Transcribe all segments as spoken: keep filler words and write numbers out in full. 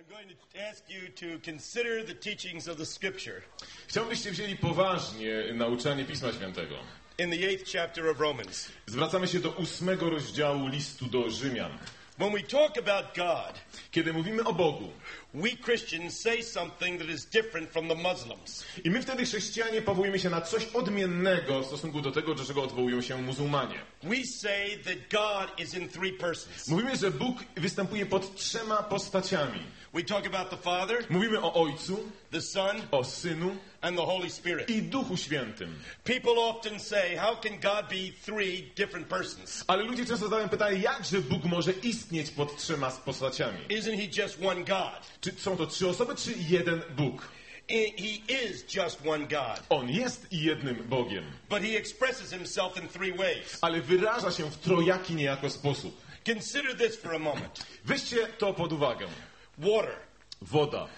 going to ask you to consider the teachings of the Scripture. Chciałbym, byście wzięli poważnie nauczanie Pisma Świętego. In the eighth chapter of Romans. Zwracamy się do ósmego rozdziału listu do Rzymian. When we talk about God, Kiedy mówimy o Bogu, we Christians say something that is different from the Muslims. i my wtedy chrześcijanie powołujemy się na coś odmiennego w stosunku do tego, do czego odwołują się muzułmanie. We say that God is in three persons. Mówimy, że Bóg występuje pod trzema postaciami. We talk about the Father, Mówimy o Ojcu, the Son, o Synu and the Holy Spirit. i Duchu Świętym. People often say, how can God be three different persons? Ale ludzie często zadają pytanie, jakże Bóg może istnieć pod trzema postaciami? Isn't he just one God? Czy są to trzy osoby, czy jeden Bóg? I- He is just one God. On jest jednym Bogiem, But he expresses himself in three ways. ale wyraża się w trojaki niejako sposób. Consider this for a moment. Weźcie to pod uwagę. Water. Woda.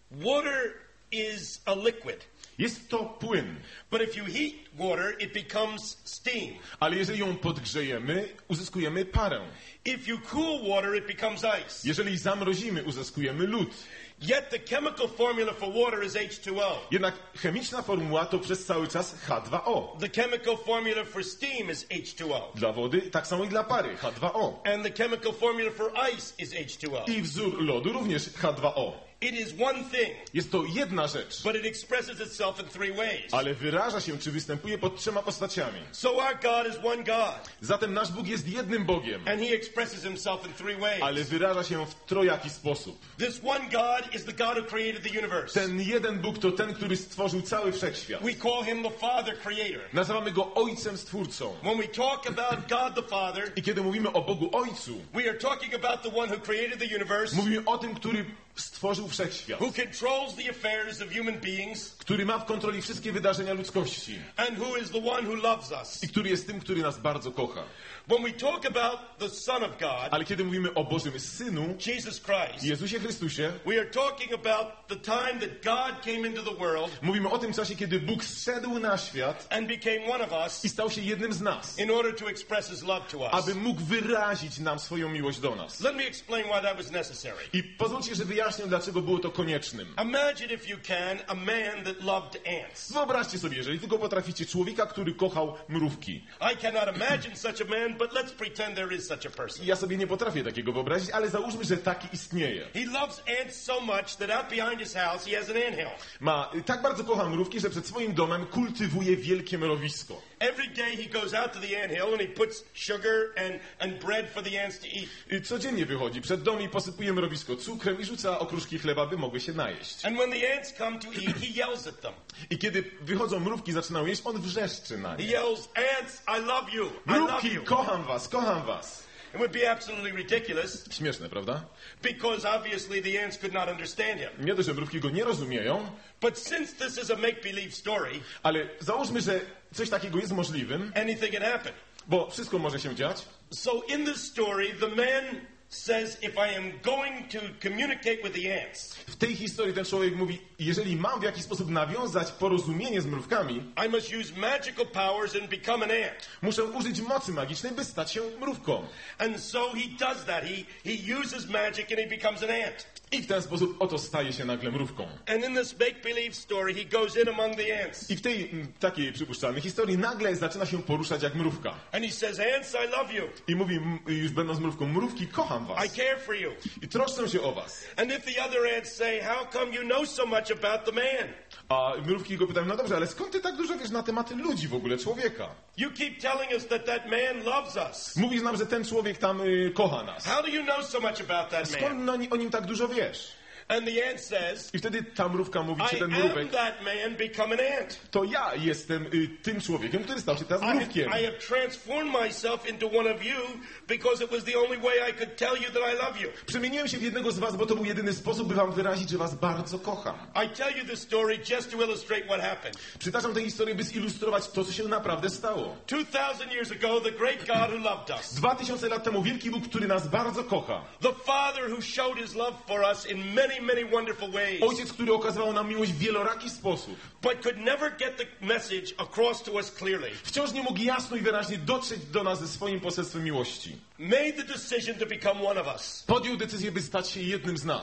Water is a liquid. Jest to płyn, But if you heat water, it becomes steam. ale jeżeli ją podgrzejemy, uzyskujemy parę. If you cool water, it becomes ice. Jeżeli zamrozimy, uzyskujemy lód. Yet the chemical formula for water is H two O. Jednak chemiczna formuła to przez cały czas H dwa O. The chemical formula for steam is H two O. Dla wody tak samo i dla pary H dwa O. And the chemical formula for ice is H two O. I wzór lodu również H dwa O. It is one thing, Jest to jedna rzecz, but it expresses itself in three ways. ale wyraża się, czy występuje pod trzema postaciami. So our God is one God, Zatem nasz Bóg jest jednym Bogiem, and he expresses himself in three ways. ale wyraża się w trojaki sposób. This one God is the God who created the universe. Ten jeden Bóg to ten, który stworzył cały wszechświat. We call him the Father Creator. Nazywamy Go Ojcem Stwórcą. When we talk about God the Father, I kiedy mówimy o Bogu Ojcu, we are talking about the one who created the universe, mówimy o tym, który stworzył wszechświat, who controls the affairs of human beings, który ma w kontroli wszystkie wydarzenia ludzkości and who is the one who loves us. i który jest tym, który nas bardzo kocha. When we talk about the Son of God, Ale kiedy mówimy o Bożym Synu, Jesus Christ, Jezusie Chrystusie, we are talking about the time that God came into the world mówimy o tym czasie, kiedy Bóg zszedł na świat and became one of us i stał się jednym z nas, in order to express his love to us. aby mógł wyrazić nam swoją miłość do nas. Let me explain why that was necessary. I pozwólcie, że wyjaśnię, dlaczego było to koniecznym. Imagine, if you can, a man that loved ants. Wyobraźcie sobie, jeżeli tylko potraficie, człowieka, który kochał mrówki. I cannot imagine such a man, but let's pretend there is such a person. Ja sobie nie potrafię takiego wyobrazić, ale załóżmy, że taki istnieje. He loves ants so much that out behind his house he has an anthill. Ma tak bardzo kocha mrówki, że przed swoim domem kultywuje wielkie mrowisko. Every day he goes out to the anthill and he puts sugar and, and bread for the ants to eat. I codziennie wychodzi przed dom i posypuje mrowisko cukrem i rzuca okruszki chleba, by mogły się najeść. And when the ants come to eat, he yells at them. I kiedy wychodzą mrówki, zaczynają jeść, on wrzeszczy na He nie. yells, "Ants, I love you. I love Mrówki, you." kocham was, kocham was. It would be absolutely ridiculous Śmieszne, prawda? because obviously the ants could not understand him. Nie dość, że mrówki go nie rozumieją, But since this is a make-believe story, ale załóżmy, że coś takiego jest możliwym, anything can happen. bo wszystko może się dziać. So in this story, the man says, if I am going to communicate with the ants, W tej historii ten człowiek mówi, jeżeli mam w jakiś sposób nawiązać porozumienie z mrówkami, I must use magical powers and become an ant. muszę użyć mocy magicznej, by stać się mrówką. And so he does that. He, he uses magic and he becomes an ant. I w ten sposób oto staje się nagle mrówką. And in this make-believe story, he goes in among the ants. I w tej m, takiej przypuszczalnej historii nagle zaczyna się poruszać jak mrówka. And he says, ants, I love you. I mówi, m, już będąc mrówką, mrówki, kocham I was. care for you. I troszczę się o was. And if the other ants say, how come you know so much about the man? A mrówki go pytają, no dobrze, ale skąd ty tak dużo wiesz na tematy ludzi w ogóle, człowieka? You keep telling us that that man loves us. Mówisz nam, że ten człowiek tam y, kocha nas. How do you know so much about that man? Skąd na, o nim tak dużo wiesz? And the ant says, I wtedy ta mrówka mówi, czy I ten am mrówek, that man, become an ant. to ja jestem y, tym człowiekiem, który stał się teraz I have, mrówkiem. I have transformed myself into one of you because it was the only way I could tell you that I love you. Przemieniłem się w jednego z was, bo to był jedyny sposób, by wam wyrazić, że was bardzo kocham. I tell you this story just to illustrate what happened. Przytaczam tę historię, by zilustrować to, co się naprawdę stało. Two thousand years ago, the great God who loved us, Dwa tysiące lat temu wielki Bóg, który nas bardzo kocha. the Father who showed his love for us in many, many wonderful ways, Ojciec, który okazywał nam miłość w wieloraki sposób. but could never get the message across to us clearly, Wciąż nie mógł jasno i wyraźnie dotrzeć do nas ze swoim poselstwem miłości. made the decision to become one of us. Podjął decyzję, by stać się jednym z nas.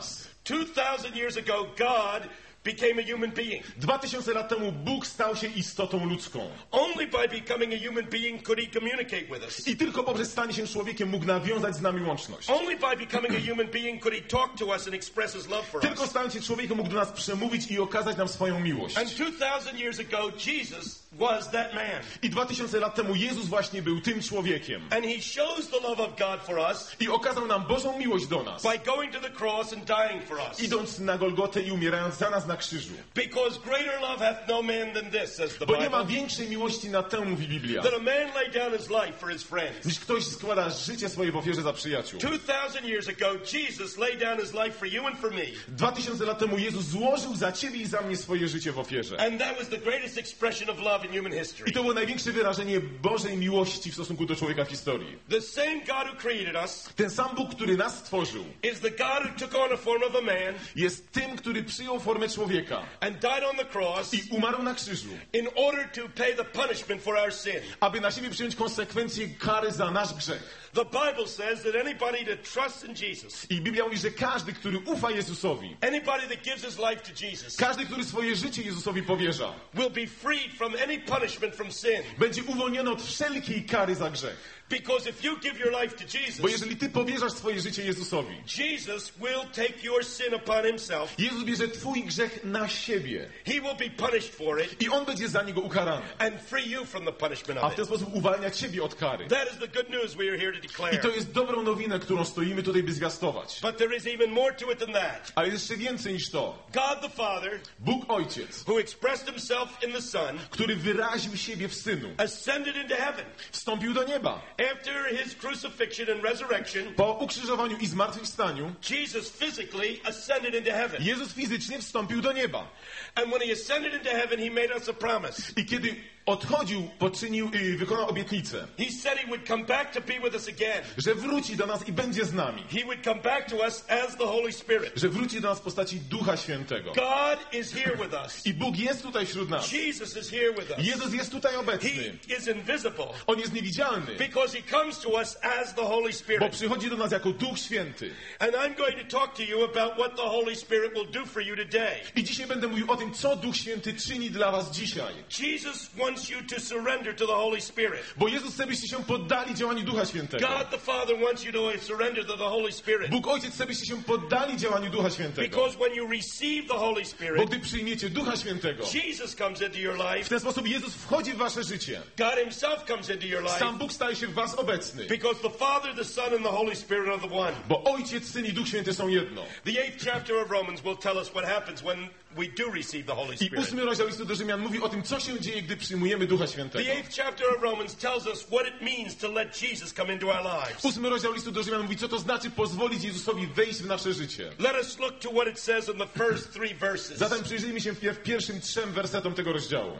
two thousand years ago, God became a human being. Dwa tysiące lat temu Bóg stał się istotą ludzką. Only by becoming a human being could he communicate with us. I tylko poprzez stanie się człowiekiem mógł nawiązać z nami łączność. Only by becoming a human being could he talk to us and express his love for Tylko us. stając się człowiekiem mógł do nas przemówić i okazać nam swoją miłość. And two thousand years ago, Jesus was that man. I dwa tysiące lat temu Jezus właśnie był tym człowiekiem. And he shows the love of God for us I okazał nam Bożą miłość do nas. by going to the cross and dying for us. Idąc na Golgotę i umierając za nas na krzyżu. Because greater love hath no man than this, says the Bo nie ma Bible, większej miłości nad tę, mówi Biblia, that a man lay down his life for his friends. niż ktoś składa życie swoje w ofierze za przyjaciół. Two thousand years ago, Jesus laid down his life for you and for me. Dwa tysiące lat temu Jezus złożył za ciebie i za mnie swoje życie w ofierze. And that was the greatest expression of love in human history. I to było największe wyrażenie Bożej miłości w stosunku do człowieka w historii. The same God who created us Ten sam Bóg, który nas stworzył, is the God who took on a form of a man jest tym, który przyjął formę człowieka and died on the cross i umarł na krzyżu, in order to pay the punishment for our sin. aby na siebie przyjąć konsekwencje kary za nasz grzech. The Bible says that anybody that trusts in Jesus, I Biblia mówi, że każdy, który ufa Jezusowi, anybody that gives his life to Jesus, każdy, który swoje życie Jezusowi powierza, will be freed from any punishment from sin. będzie uwolniony od wszelkiej kary za grzech. Because if you give your life to Bo Jesus, jeżeli ty powierzasz swoje życie Jezusowi, Jesus will take your sin upon himself. Jezus bierze twój grzech na siebie He will be punished for it i On będzie za niego ukarany. and free you from the punishment A of w ten it. sposób uwalnia ciebie od kary. That is the good news we are here to I declare. to jest dobrą nowinę, którą stoimy tutaj, by zwiastować. But there is even more to it than that. Ale jeszcze więcej niż to. God the Father, Bóg Ojciec, who expressed himself in the Son, który wyraził siebie w Synu, ascended into heaven. wstąpił do nieba. After his crucifixion and resurrection, Po ukrzyżowaniu i zmartwychwstaniu Jesus physically ascended into heaven. Jezus fizycznie wstąpił do nieba. And when he ascended into heaven, he made us a promise. I kiedy odchodził, poczynił i wykonał obietnicę, He said he would come back to be with us again. że wróci do nas i będzie z nami. He would come back to us as the Holy Spirit. Że wróci do nas w postaci Ducha Świętego. God is here with us. I Bóg jest tutaj wśród nas. Jesus is here with us. Jezus jest tutaj He obecny. is invisible On jest niewidzialny, because he comes to us as the Holy bo Spirit. przychodzi do nas jako Duch Święty. And I'm going to talk to you about what the Holy Spirit will do for you today. I dzisiaj będę mówił o tym, co Duch Święty czyni dla was dzisiaj. Jesus wants you to surrender to the Holy Spirit. Bo Jezus chce, byście się poddali działaniu Ducha Świętego. God the Father wants you to surrender to the Holy Spirit. Bóg Ojciec chce, byście się poddali działaniu Ducha Świętego. Because when you receive the Holy Bo Spirit, gdy przyjmiecie Ducha Świętego, Jesus comes into your w life. ten sposób Jezus wchodzi w wasze życie. God himself comes into your life. Sam Bóg staje się w was obecny. Because the Father, the Son, and the Holy Spirit are the one. Bo Ojciec, Syn i Duch Święty są jedno. The eighth chapter of Romans will tell us what happens when we do receive the Holy I Spirit. ósmy rozdział listu do Rzymian mówi o tym, co się dzieje, gdy przyjmujemy Ducha Świętego. The eighth chapter of Romans tells us what it means to let Jesus come into our lives. Ósmy rozdział listu do Rzymian mówi, co to znaczy pozwolić Jezusowi wejść w nasze życie. Let us look to what it says in the first three verses. Zatem przyjrzyjmy się wpierw pierwszym trzem wersetom tego rozdziału.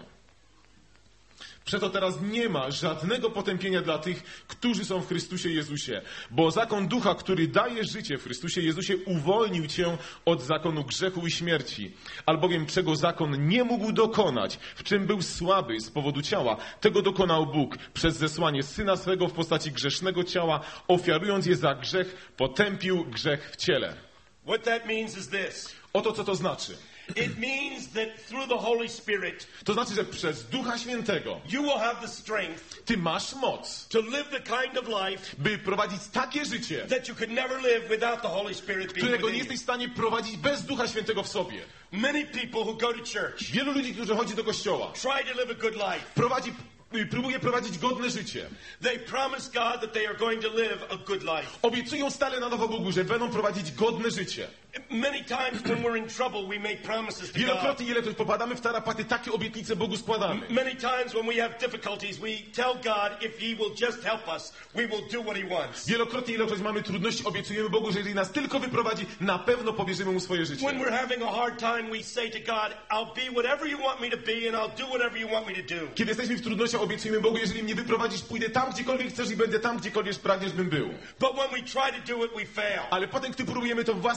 Przeto teraz nie ma żadnego potępienia dla tych, którzy są w Chrystusie Jezusie, bo zakon Ducha, który daje życie w Chrystusie Jezusie, uwolnił cię od zakonu grzechu i śmierci, albowiem czego zakon nie mógł dokonać, w czym był słaby z powodu ciała, tego dokonał Bóg przez zesłanie Syna swego w postaci grzesznego ciała, ofiarując je za grzech, potępił grzech w ciele. What that means is this. Oto co to znaczy. It means that through the Holy Spirit, To znaczy, że przez Ducha Świętego you will have the strength ty masz moc, to live the kind of life by prowadzić takie życie, that you could never live without the Holy Spirit being którego nie within you. jesteś w stanie prowadzić bez Ducha Świętego w sobie. Many people who go to church Wielu ludzi, którzy chodzi do kościoła, try to live a good life. prowadzi, próbuje prowadzić godne życie. They promise God that they are going to live a good life. Obiecują stale na nowo Bogu, że będą prowadzić godne życie. Many times when we're in trouble, we make promises to God. Wielokrotnie, ile też popadamy w tarapaty, takie obietnice Bogu składamy. Many times when we have difficulties, we tell God if He will just help us, we will do what He wants. Wielokrotnie, ilekroć mamy trudności, obiecujemy Bogu, że jeżeli nas tylko wyprowadzi, na pewno powierzymy Mu swoje życie. When we're having a hard time, we say to God, I'll be whatever you want me to be and I'll do whatever you want me to do. Kiedy jesteśmy w trudnościach, obiecujemy Bogu, jeżeli mnie wyprowadzisz, pójdę tam, gdziekolwiek chcesz i będę tam, gdziekolwiek pragniesz, bym był. But when we try to do it, we fail. Ale potem, gdy próbujemy to w własnej sile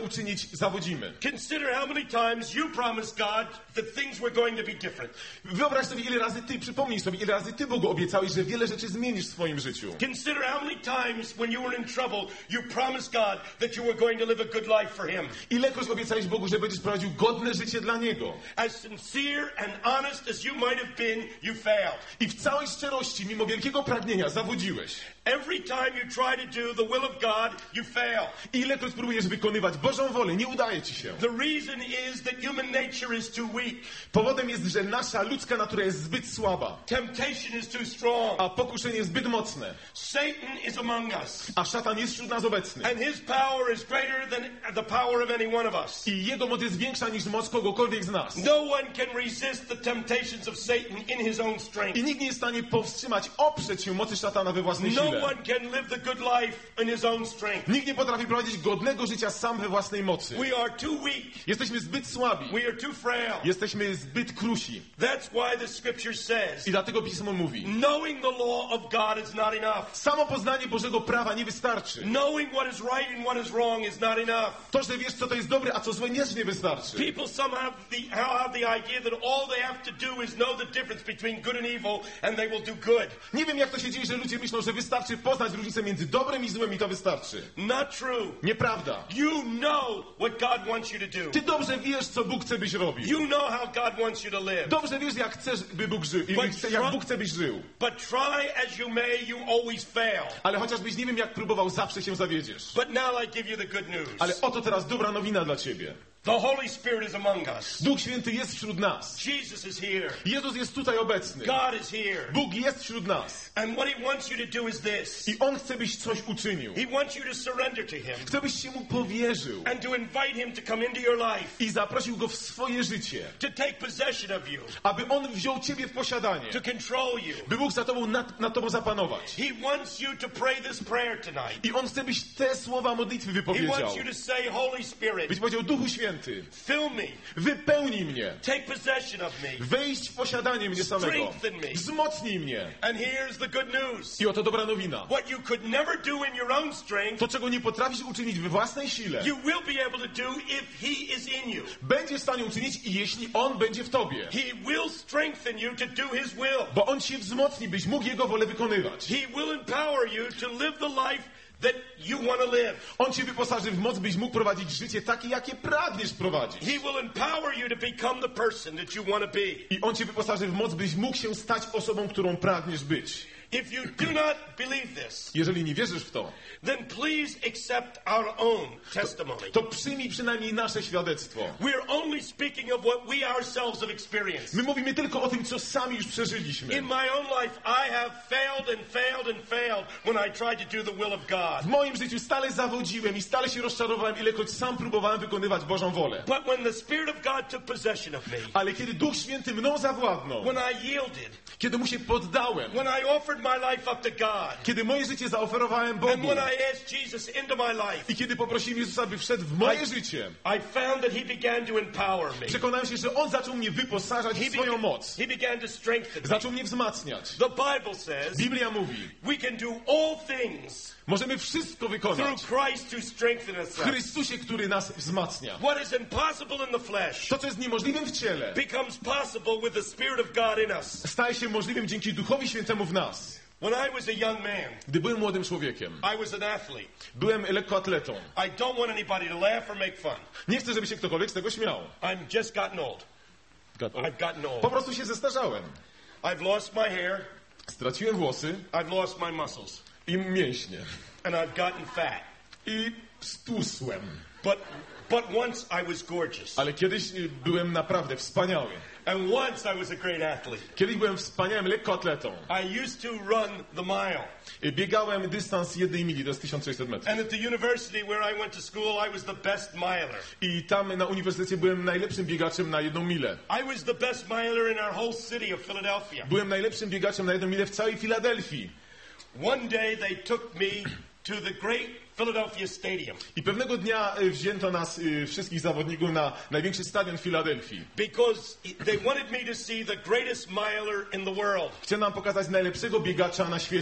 uczynić, zawodzimy. Consider how many times you promised God that things were going to be different. Wyobraź sobie, ile razy ty, przypomnij sobie, ile razy ty Bogu obiecałeś, że wiele rzeczy zmienisz w swoim życiu. Consider how many times when you were in trouble, you promised God that you were going to live a good life for Him. Ilekroć obiecałeś Bogu, że będziesz prowadził godne życie dla Niego. As sincere and honest as you might have been, you failed. I w całej szczerości, mimo wielkiego pragnienia, zawodziłeś. Every time you try to do the will of God, you fail. Ilekroć próbujesz wykonywać Bożą wolę, nie udaje ci się. The reason is that human nature is too weak. Powodem jest, że nasza ludzka natura jest zbyt słaba, Temptation is too strong. a pokuszenie jest zbyt mocne, Satan is among us. a szatan jest wśród nas obecny. And his power is greater than the power of any one of us. I jego moc jest większa niż moc kogokolwiek z nas. No one can resist the temptations of Satan in his own strength. I nikt nie jest w stanie powstrzymać, oprzeć się mocy szatana we własnej No sile. one can live the good life in his own strength. Nikt nie potrafi prowadzić godnego życia sam we własnej mocy. We are too weak. Jesteśmy zbyt słabi. We are too frail. Jesteśmy zbyt krusi. That's why the scripture says, I dlatego Pismo mówi, knowing the law of God is not enough. samo poznanie Bożego prawa nie wystarczy. Knowing what is right and what is wrong is not enough. To, że wiesz, co to jest dobre, a co złe, też nie wystarczy. People somehow have the, have the idea that all they have to do is know the difference between good and evil and they will do good. Nie wiem, jak to się dzieje, że ludzie myślą, że wystarczy poznać różnicę między dobrem i złem i to wystarczy. Not true. Nieprawda. You know what God wants you to do. Ty dobrze wiesz, co Bóg chce, byś robił. You know how God wants you to live. Dobrze wiesz, jak chcesz, by Bóg żył, i But chce, jak try- Bóg chce, byś żył. But try as you may, you always fail. Ale chociażbyś nie wiem, jak próbował, zawsze się zawiedziesz. But now I give you the good news. Ale oto teraz dobra nowina dla ciebie. The Holy Spirit is among us. Duch Święty jest wśród nas. Jesus is here. Jezus jest tutaj obecny. God is here. Bóg jest wśród nas. And what He wants you to do is this. I On chce, byś coś uczynił. He wants you to surrender to Him Chce, byś się Mu powierzył. and to invite Him to come into your life, I zaprosił Go w swoje życie. to take possession of you, Aby On wziął ciebie w posiadanie. to control you. By Bóg za tobą, nad, nad tobą zapanować. He wants you to pray this prayer tonight. I On chce, byś te słowa modlitwy He wypowiedział. wants you to say, Holy Spirit, Byś powiedział, Duchu Święty, fill me, wypełnij mnie. take possession of me, Wejść w posiadanie mnie samego. strengthen me. Wzmocnij mnie. And here's the good news. I oto dobra nowina. What you could never do in your own strength, To, czego nie potrafisz uczynić we własnej sile, you will be able to do if He is in you. będziesz w stanie uczynić, i jeśli On będzie w tobie. He will strengthen you to do His will. Bo On cię wzmocni, byś mógł Jego wolę wykonywać. He will empower you to live the life that you want to live. On cię wyposaży w moc, byś mógł prowadzić życie takie, jakie pragniesz prowadzić. He will empower you to become the person that you want to be. I On cię wyposaży w moc, byś mógł się stać osobą, którą pragniesz być. If you do not believe this, Jeżeli nie wierzysz w to, then please accept our own testimony. to przyjmij przynajmniej nasze świadectwo. We're only speaking of what we ourselves have experienced. My mówimy tylko o tym, co sami już przeżyliśmy. In my own life, I have failed and failed and failed when I tried to do the will of W God. moim życiu stale zawodziłem i stale się rozczarowałem, ilekroć sam próbowałem wykonywać Bożą wolę. But when the Spirit of God took possession of me, Ale kiedy Duch Święty mną zawładnął, when I yielded, kiedy Mu się poddałem, when I offered my life up to God, kiedy moje życie zaoferowałem and Bogu when I asked Jesus into my life, i kiedy poprosiłem Jezusa, by wszedł w moje życie, I found that He began to empower me. przekonałem się, że On zaczął mnie wyposażać He, w swoją began, moc. he began to strengthen me. Zaczął mnie wzmacniać. The Bible says Biblia mówi, we can do all things możemy wszystko wykonać through Christ who strengthens w us. Chrystusie, który nas wzmacnia. What is impossible in the flesh To, co jest niemożliwym w ciele, becomes possible with the Spirit of God in us. staje się możliwym dzięki Duchowi Świętemu w nas. When I was a young man, Gdy byłem młodym człowiekiem, I was an athlete. byłem lekkoatletą. I don't want anybody to laugh or make fun. Nie chcę, żeby się ktokolwiek z tego śmiał. I'm just gotten old. I've gotten Po old. prostu się zestarzałem. I've lost my hair. Straciłem włosy I've lost my muscles. i mięśnie. And I've gotten fat. I stłusłem. But but once I was gorgeous. Ale kiedyś y, byłem naprawdę wspaniały. And once I was a great athlete. Kiedyś byłem wspaniałym lekkoatletą. I used to run the mile. Y, Biegałem dystans jednej mili, to jest tysiąc sześćset metrów. And at the university where I went to school, I was the best miler. I tam na uniwersytecie byłem najlepszym biegaczem na jedną milę. I was the best miler in our whole city of Philadelphia. Byłem najlepszym biegaczem na jedną milę w całej Filadelfii. One day they took me to the great Philadelphia Stadium I pewnego dnia y, wzięto nas y, wszystkich zawodników na największy stadion w Filadelfii. because they wanted me to see the greatest miler in the world. Chciano nam pokazać najlepszego biegacza na świecie.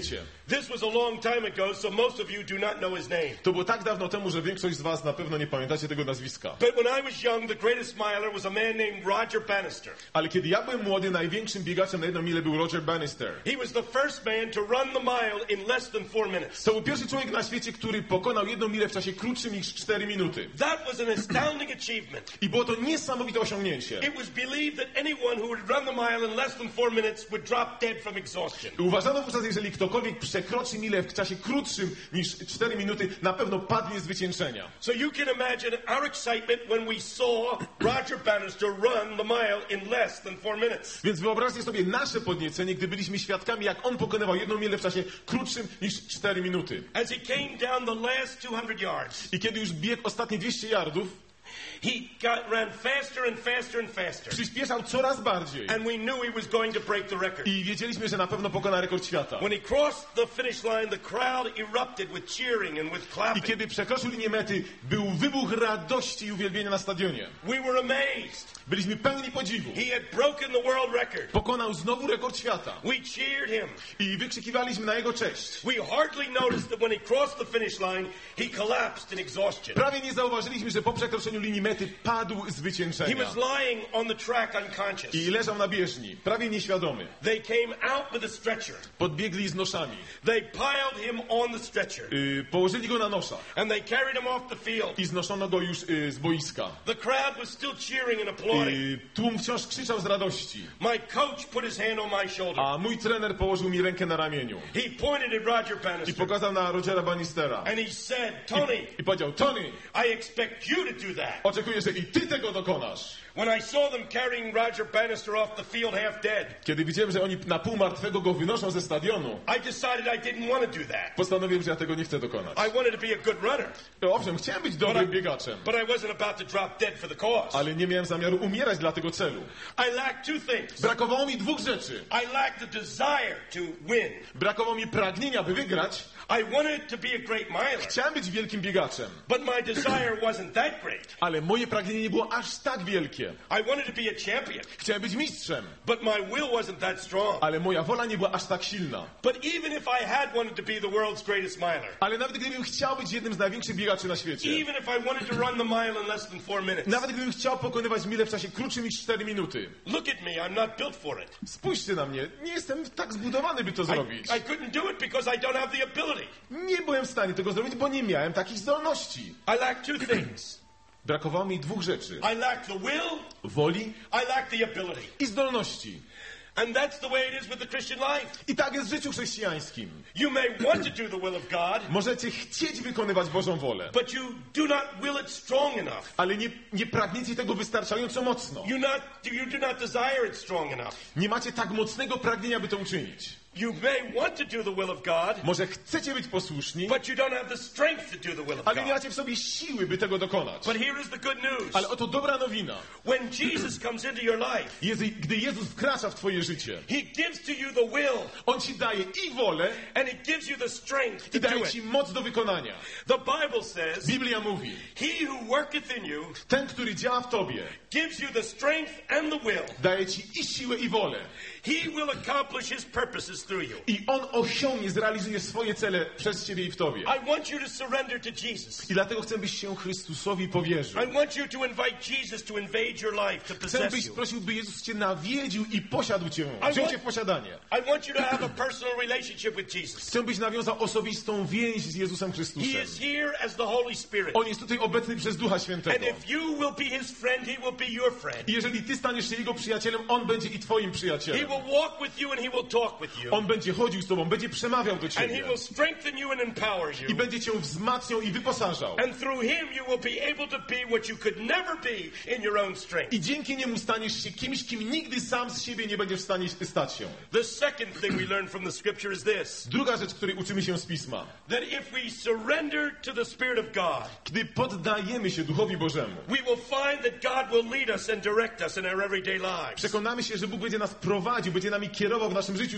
This was a long time ago, so most of you do not know his name. To było tak dawno temu, że większość z was na pewno nie pamiętacie tego nazwiska. But when I was young, the greatest miler was a man named Roger Bannister. Ale kiedy ja byłem młody, największym biegaczem na jedną milę był Roger Bannister. He was the first man to run the mile in less than four minutes. To był pierwszy człowiek na świecie, który pokonał jedną milę w czasie krótszym niż cztery minuty. That was an astounding achievement. I było to niesamowite osiągnięcie. It was believed that anyone who would run the mile in less than four minutes would drop dead from exhaustion. Uważano wówczas, jeżeli ktokolwiek przekroczy milę w czasie krótszym niż cztery minuty, na pewno padnie z wycieńczenia. So you can imagine our excitement when we saw Roger Bannister run the mile in less than four minutes. Więc wyobraźcie sobie nasze podniecenie, gdy byliśmy świadkami, jak on pokonywał jedną milę w czasie krótszym niż cztery minuty. As he came down the last two hundred yards, I kiedy już biegł ostatnie dwieście yardów, he got, ran faster and faster and faster. przyspieszał coraz bardziej. And we knew he was going to break the record. I wiedzieliśmy, że na pewno pokona rekord świata. When he crossed the finish line, the crowd erupted with cheering and with I clapping. kiedy przekroczył linię mety, był wybuch radości i uwielbienia na stadionie. We were amazed. Byliśmy pełni podziwu. He had broken the world record. Pokonał znowu rekord świata. We cheered him. I wykrzykiwaliśmy na jego cześć. We hardly noticed that when he crossed the finish line, he collapsed in exhaustion. Prawie nie zauważyliśmy, że po przekroczeniu linii mety padł z He wycieńczenia. was lying on the track unconscious. I leżał na bieżni, prawie nieświadomy. They came out with a stretcher. Podbiegli z noszami. They piled him on the stretcher. Yy, położyli go na noszach. And they carried him off the field. I znoszono go już yy, z boiska. The crowd was still cheering and applauding. Yy, tłum wciąż krzyczał z radości. My coach put his hand on my shoulder. A mój trener położył mi rękę na ramieniu. He pointed at Roger I Bannister. pokazał na Rogera Bannistera. And he said, Tony, I powiedział, Tony, I expect you to do that. oczekuję, że i ty tego dokonasz. When I saw them carrying Roger Bannister off the field half dead, Kiedy widziałem, że oni na pół martwego go wynoszą ze stadionu, I decided I didn't want to do that. postanowiłem, że ja tego nie chcę dokonać. I wanted to be a good runner, No, owszem, chciałem być dobrym biegaczem, but I wasn't about to drop dead for the cause. ale nie miałem zamiaru umierać dla tego celu. I lacked two things. Brakowało mi dwóch rzeczy. I lacked the desire to win. Brakowało mi pragnienia, by wygrać. I wanted to be a great miler, Chciałem być wielkim biegaczem, but my desire wasn't that great. ale moje pragnienie nie było aż tak wielkie. I wanted to be a champion, Chciałem być mistrzem, but my will wasn't that strong. ale moja wola nie była aż tak silna. But even if I had wanted to be the world's greatest miler, Ale nawet gdybym chciał być jednym z największych biegaczy na świecie, even if I wanted to run the mile in less than four minutes, nawet gdybym chciał pokonywać milę w czasie krótszym niż cztery minuty, look at me, I'm not built for it. spójrzcie na mnie, nie jestem tak zbudowany, by to I, zrobić. I couldn't do it because I don't have the ability. Nie byłem w stanie tego zrobić, bo nie miałem takich zdolności. I lack two things. Brakowało mi dwóch rzeczy. I lack the will, Woli I lack the ability. i zdolności. And that's the way it is with the Christian life. I tak jest w życiu chrześcijańskim. You may want to do the will of God, Możecie chcieć wykonywać Bożą wolę, but you do not will it strong enough. ale nie, nie pragniecie tego wystarczająco mocno. You not you do not desire it strong enough. Nie macie tak mocnego pragnienia, by to uczynić. You may want to do the will of God, Może chcecie być posłuszni, but you don't have the strength to do the will of ale nie God. macie w sobie siły, by tego dokonać. But here is the good news. Ale oto dobra nowina. When Jesus comes into your life, Jezu, gdy Jezus wkracza w twoje życie, He gives to you the will, On ci daje i wolę, and He gives you the strength to i do daje it. ci moc do wykonania. The Bible says, Biblia mówi, He who worketh in you ten, który działa w tobie, gives you the strength and the will. daje ci i siłę, i wolę. He will accomplish His purposes through you. I On osiągnie, zrealizuje swoje cele przez ciebie i w tobie. I want you to surrender to Jesus. I dlatego chcę, byś się Chrystusowi powierzył. I want you to invite Jesus to invade your life, to Chcę, possess byś you. prosił, by Jezus cię nawiedził i posiadł cię, wziął cię w posiadanie. I want you to have a personal relationship with Jesus. Chcę, byś nawiązał osobistą więź z Jezusem He Chrystusem. is here as the Holy Spirit. On jest tutaj obecny przez Ducha And Świętego. if you will be His friend, He will be your friend. I jeżeli ty staniesz się Jego przyjacielem, On będzie i twoim He przyjacielem. will walk with you and He will talk with you. On będzie chodził z tobą, będzie przemawiał do And He ciebie. will strengthen you and empower I you. będzie cię wzmacniał i wyposażał. And through Him you will be able to be what you could never be in your own strength. I dzięki Niemu staniesz się kimś, kim nigdy sam z siebie nie będziesz w stanie stać się. The second thing we learn from the Scripture is this: Druga rzecz, której uczymy się z Pisma. that if we surrender to the Spirit of God, Gdy poddajemy się Duchowi Bożemu, we will find that God will lead us and direct us in our everyday lives. przekonamy się, że Bóg będzie nas prowadził, będzie nami kierował w naszym życiu codziennym.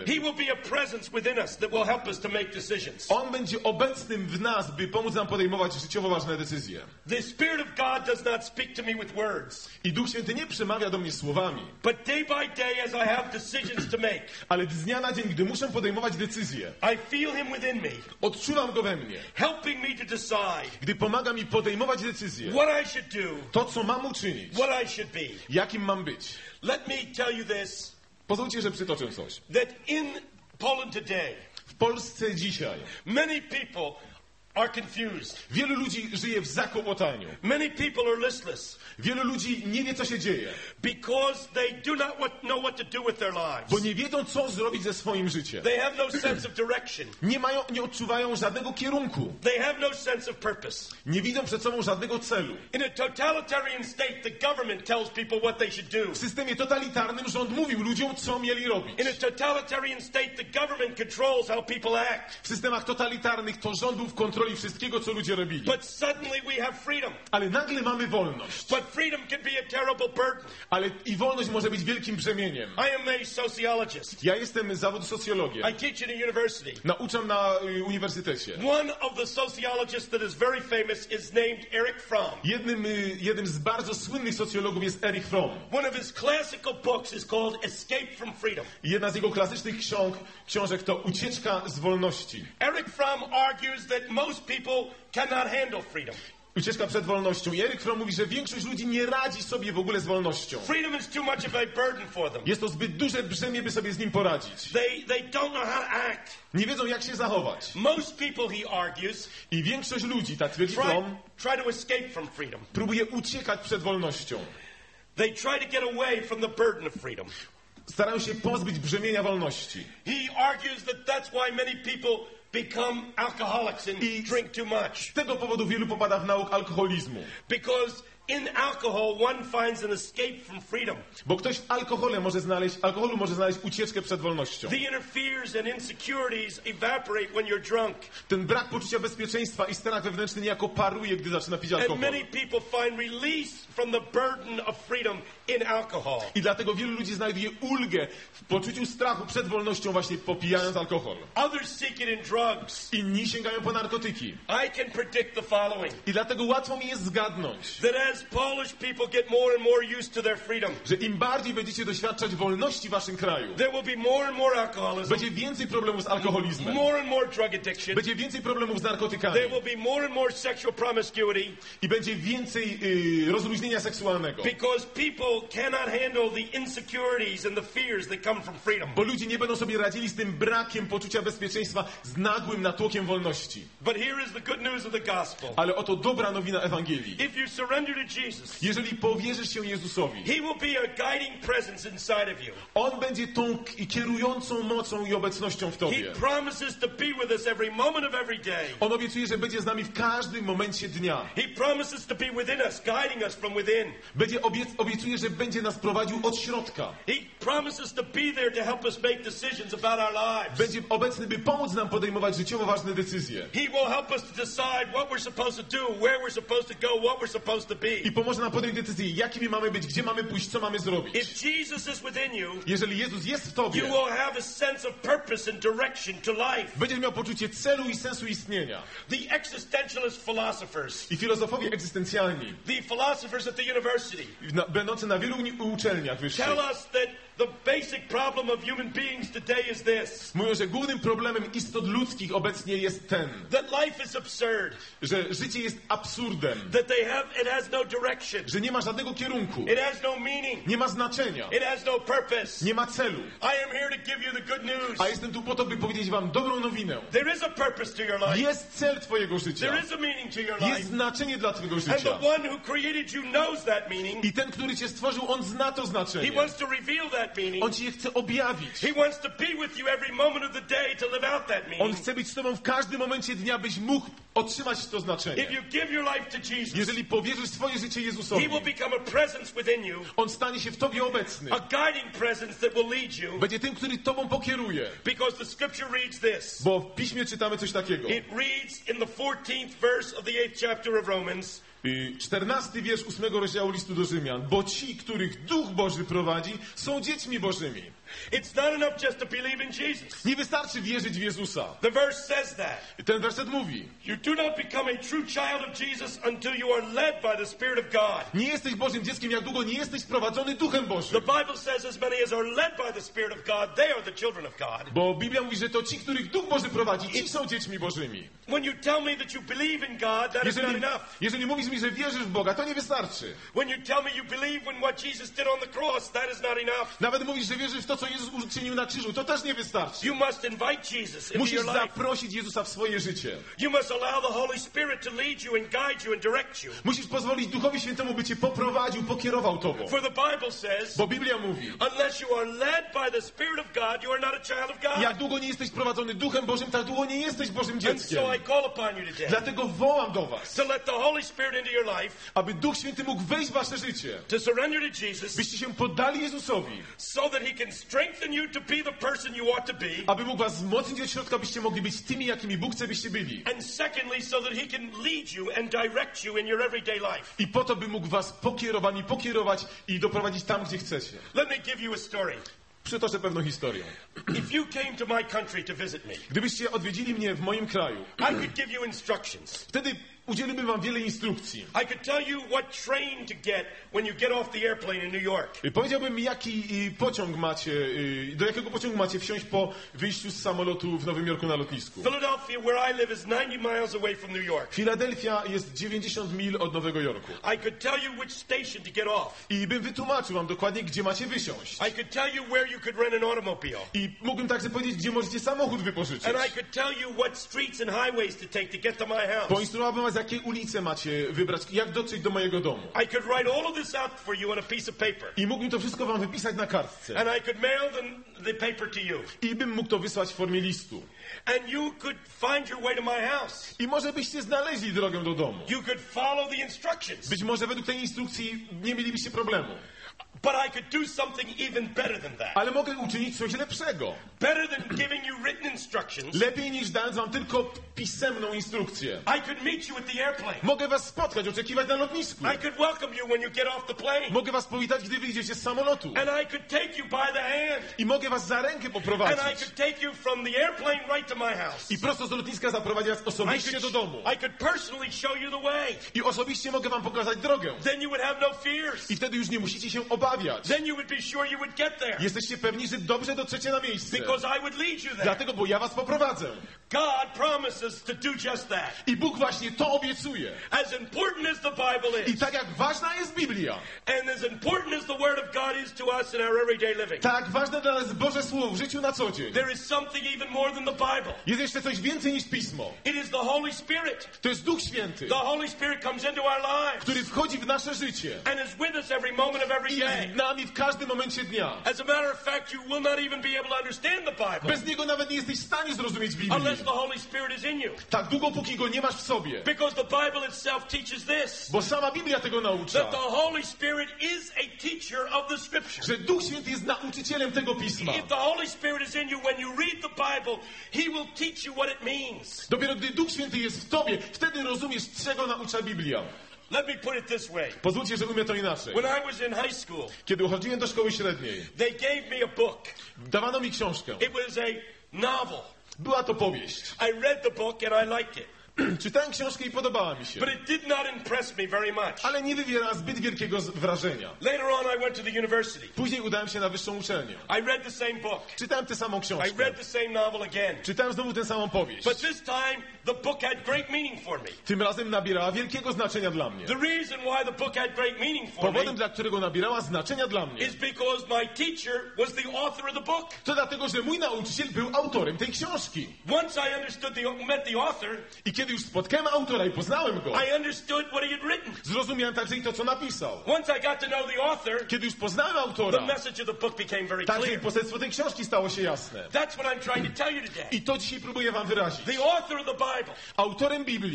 samodzielnym. He will be a presence within us that will help us to make decisions. On będzie obecnym w nas, by pomóc nam podejmować życiowo ważne decyzje. The Spirit of God does not speak to me with words. I Duch Święty nie przemawia do mnie słowami. But day by day as I have decisions to make. Ale z dnia na dzień, gdy muszę podejmować decyzje, I feel him within me. Odczuwam go we mnie. Helping me to decide. Gdy pomaga mi podejmować decyzje. What I should do. To, co mam uczynić. What I should be. Jakim mam być. Let me tell you this. Pozwólcie, że przytoczę coś. That in Poland today. W Polsce dzisiaj. Many people are confused. Wielu ludzi żyje w zakłopotaniu. Many people are listless. Wielu ludzi nie wie, co się dzieje. Because they do not what, know what to do with their lives. Bo nie wiedzą, co zrobić ze swoim życiem. They have no sense of direction. Nie mają, nie odczuwają żadnego kierunku. They have no sense of purpose. Nie widzą przed sobą żadnego celu. In a totalitarian state, the government tells people what they should do. W systemie totalitarnym rząd mówił ludziom, co mieli robić. In a totalitarian state, the government controls how people act. W systemach totalitarnych to rząd był w kontroli wszystkiego, co ludzie robili. But suddenly we have freedom. Ale nagle mamy wolność. But freedom can be a terrible burden. Ale i wolność może być wielkim brzemieniem. I am a sociologist. Ja jestem z zawodu socjologiem. I teach in a university. Nauczam na y, uniwersytecie. One of the sociologists that is very famous is named Erich Fromm. Jednym, y, jednym z bardzo słynnych socjologów jest Erich Fromm. One of his classical books is called Escape from Freedom. I jedna z jego klasycznych ksiąg, książek to Ucieczka z wolności. Erich Fromm argues that most people cannot handle freedom. Ucieczka przed wolnością. I Erich Fromm mówi, że większość ludzi nie radzi sobie w ogóle z wolnością. Freedom is too much of a burden for them. Jest to zbyt duże brzemię, by sobie z nim poradzić. They, they don't know how to act. Nie wiedzą, jak się zachować. Most people, he argues, I większość ludzi, tak twierdzi try, Fromm, try to escape from freedom. próbuje uciekać przed wolnością. They try to get away from the burden of freedom. Starają się pozbyć brzemienia wolności. He argues that that's why many people become alcoholics and I drink too much. Z tego powodu wielu popada w nauk alkoholizmu. Because in alcohol one finds an escape from freedom. Bo ktoś w alkohole może znaleźć, alkoholu może znaleźć ucieczkę przed wolnością. The inner fears and insecurities evaporate when you're drunk. Ten brak poczucia bezpieczeństwa i strach wewnętrzny niejako paruje, gdy zaczyna pić And alkohol. many people find release from the burden of freedom in alcohol. I dlatego wielu ludzi znajduje ulgę w poczuciu strachu przed wolnością właśnie popijając alkohol. Others seek it in drugs. Inni sięgają po narkotyki. I can predict the following. I dlatego łatwo mi jest zgadnąć, That as Polish people get more and more used to their freedom, że im bardziej będziecie doświadczać wolności w waszym kraju, there will be more and more alcoholism, będzie więcej problemów z alkoholizmem, more and more drug addiction, będzie więcej problemów z narkotykami there will be more and more sexual promiscuity, i będzie więcej y, rozluźnienia seksualnego. because people cannot handle the insecurities and the fears that come from freedom. Bo ludzie nie będą sobie radzili z tym brakiem poczucia bezpieczeństwa, z nagłym natłokiem wolności. But here is the good news of the gospel. Ale oto dobra nowina Ewangelii. If you surrender to Jesus, Jeżeli powierzysz się Jezusowi, He will be a guiding presence inside of you. On będzie tą k- kierującą mocą i obecnością w He Tobie. promises to be with us every moment of every day. On obiecuje, że będzie z nami w każdym momencie dnia. He promises to be within us, guiding us from within. Będzie obiec, obiecuje, że będzie nas prowadził od środka. He promises to be there to help us make decisions about our lives. Będzie obecny, by pomóc nam podejmować życiowo ważne decyzje. He will help us to decide what we're supposed to do, where we're supposed to go, what we're supposed to be. I pomoże nam podjąć decyzję, jakimi mamy być, gdzie mamy pójść, co mamy zrobić. If Jesus is within you, Jeżeli Jezus jest w you Tobie, will have a sense of purpose and direction to life. będziesz miał poczucie celu i sensu istnienia. The existentialist philosophers, I filozofowie egzystencjalni, the philosophers at the university, na, będący na wielu uni- uczelniach wyższych, tell us that the basic problem of human beings today is this: mówią, że głównym problemem istot ludzkich obecnie jest ten, that life is absurd, że życie jest absurdem, that they have it has no direction, że nie ma żadnego kierunku, it has no meaning, nie ma znaczenia, it has no purpose. nie ma celu. I am here to give you the good news. A jestem tu po to, by powiedzieć wam dobrą nowinę. There is a purpose to your life. Jest cel twojego There życia. is a meaning to your Jest life. znaczenie dla twojego And życia. the one who created you knows that meaning. I ten, który cię stworzył, on zna to He znaczenie. wants to reveal that meaning. On ci je chce objawić. He wants to be with you every moment of the day to live out that On meaning. chce być z tobą w każdym momencie dnia, byś mógł otrzymać to znaczenie. If you give your life to Jesus, Jeżeli powierzysz swoje życie He Jezusowi, will become a presence within you, On stanie się w tobie obecny. a guiding presence that will lead you. Będzie tym, który tobą pokieruje. Because the scripture reads this. Bo w Piśmie czytamy coś takiego. It reads in the fourteenth verse of the eighth chapter of Romans. Y, czternasty wiersz ósmego rozdziału listu do Rzymian. Bo ci, których Duch Boży prowadzi, są dziećmi Bożymi. It's not enough just to believe in Jesus. Nie wystarczy wierzyć w Jezusa. The verse says that. Ten werset mówi: You do not become a true child of Jesus until you are led by the Spirit of God. nie jesteś Bożym dzieckiem, jak długo nie jesteś prowadzony Duchem The Bożym. Bible says as many as are led by the Spirit of God, they are the children of God. Bo Biblia mówi, że to ci, których Duch Boży prowadzi, ci są dziećmi Bożymi. When you tell me that you believe in God, that is not Jeżeli, enough. jeżeli mówisz mi, że wierzysz w Boga, to nie wystarczy. When you tell me you believe in what Jesus did on the cross, that is not enough. Nawet mówisz, że wierzysz w to, co Jezus uczynił na krzyżu, to też nie wystarczy. You must invite Jesus into Musisz your life. zaprosić Jezusa w swoje życie. You must allow the Holy Spirit to lead you and guide you and direct you. Musisz pozwolić Duchowi Świętemu, by cię poprowadził, pokierował tobą. For the Bible says, Bo Biblia mówi: unless you are led by the Spirit of God, you are not a child of God. jak długo nie jesteś prowadzony Duchem Bożym, tak długo nie jesteś Bożym And dzieckiem. so I call upon you today Dlatego wołam do was, to let the Holy Spirit into your life, aby Duch Święty mógł wejść w wasze życie, to surrender to Jesus, byście się poddali Jezusowi, so that He can strengthen you to be the person you ought to be. aby mógł was wzmocnić od środka, byście mogli być tymi, jakimi Bóg chce, byście byli. And secondly, so that He can lead you and direct you in your everyday life. I po to, by mógł was pokierować i pokierować i doprowadzić tam, gdzie chcecie. Let me give you a story. Przytoczę pewną historię. If you came to my country to visit me, Gdybyście odwiedzili mnie w moim kraju, I could give you instructions. wtedy udzielimy wam wiele instrukcji. I could tell you what train to get when you get off the airplane in New York. Powiedziałbym, jaki y, pociąg macie, y, do jakiego pociągu macie wsiąść po wyjściu z samolotu w Nowym Jorku na lotnisku. Philadelphia, where I live, is ninety miles away from New York. Filadelfia jest dziewięćdziesiąt mil od Nowego Jorku. I could tell you which station to get off. I bym wytłumaczył wam dokładnie, gdzie macie wysiąść. I could tell you where you could rent an automobile. I mógłbym także powiedzieć, gdzie możecie samochód wypożyczyć. And I could tell you what streets and highways to take to get to my house. Poinstruowałbym was, jakie ulice macie wybrać, jak dotrzeć do mojego domu. I could write all of this out for you on a piece of paper. I mógłbym to wszystko wam wypisać na kartce. And I could mail the, the paper to you. I bym mógł to wysłać w formie listu. And you could find your way to my house. I może byście znaleźli drogę do domu. You could follow the instructions. Być może według tej instrukcji nie mielibyście problemu. But I could do something even better than that. Ale mogę uczynić coś lepszego. Better than giving you written instructions. Lepiej niż dając wam tylko pisemną instrukcję. I could meet you at the airplane. Mogę was spotkać, oczekiwać na lotnisku. I could welcome you when you get off the plane. Mogę was powitać, gdy wyjdziecie z samolotu. And I could take you by the hand. I mogę was za rękę And I poprowadzić. could take you from the airplane right to my house. I prosto z lotniska zaprowadzić was I osobiście do domu. could, I could personally show you the way. I osobiście mogę wam pokazać drogę. Then you would have no fears. I wtedy już nie musicie się obawiać. Then you would be sure you would get there. Jesteście pewni, że dobrze dotrzecie na miejsce. Because I would lead you there. Dlatego, bo ja was poprowadzę. God promises to do just that. I Bóg właśnie to obiecuje. As important as the Bible I is, tak jak ważna jest Biblia, and as important as the Word of God is to us in our everyday living, tak ważne dla nas Boże Słowo w życiu na co dzień, there is something even more than the Bible. jest jeszcze coś więcej niż Pismo. It is the Holy Spirit. To jest Duch Święty, The Holy Spirit comes into our lives który wchodzi w nasze życie and is with us every moment of every i day. jest z nami w każdym momencie dnia. As a matter of fact, you will not even be able to understand the Bible Bez niego nawet nie jesteś w stanie zrozumieć Biblii. unless the Holy Spirit is in you. Tak długo, póki go nie masz w sobie. Because the Bible itself teaches this, Bo sama Biblia tego naucza, that the Holy Spirit is a teacher of the Scripture. że Duch Święty jest nauczycielem tego Pisma. If the Holy Spirit is in you, when you read the Bible, He will teach you what it means. Dopiero gdy Duch Święty jest w tobie, wtedy rozumiesz, czego naucza Biblia. Let me put it this way. Pozwólcie, że umiem to inaczej. When I was in high school, Kiedy uchodziłem do szkoły średniej, they gave me a book. dawano mi książkę. It was a novel. Była to powieść. I read the book and I liked it. Czytałem książkę i podobała mi się. But it did not impress me very much. Ale nie wywiera zbyt wielkiego z- wrażenia. Later on, I went to the university. Później udałem się na wyższą uczelnię. I read the same book. Czytałem tę samą I książkę. read the same novel again. Czytałem znowu tę samą powieść. But this time, the book had great meaning for me. Tym razem nabierała wielkiego znaczenia dla mnie. The reason why the book had great meaning for Powodem, me dla którego nabierała znaczenia dla mnie, is because my teacher was the author of the book. to dlatego, że mój nauczyciel był autorem tej książki. Once I understood the, met the author, I kiedy już spotkałem autora i poznałem go, I understood what he had written. zrozumiałem także i to, co napisał. Once I got to know the author, Kiedy już poznałem the autora, message of the book became very także i clear. poselstwo tej książki stało się jasne. That's what I'm trying to tell you today. I to dzisiaj próbuję wam wyrazić. The author of the Bible, Autorem Biblii, the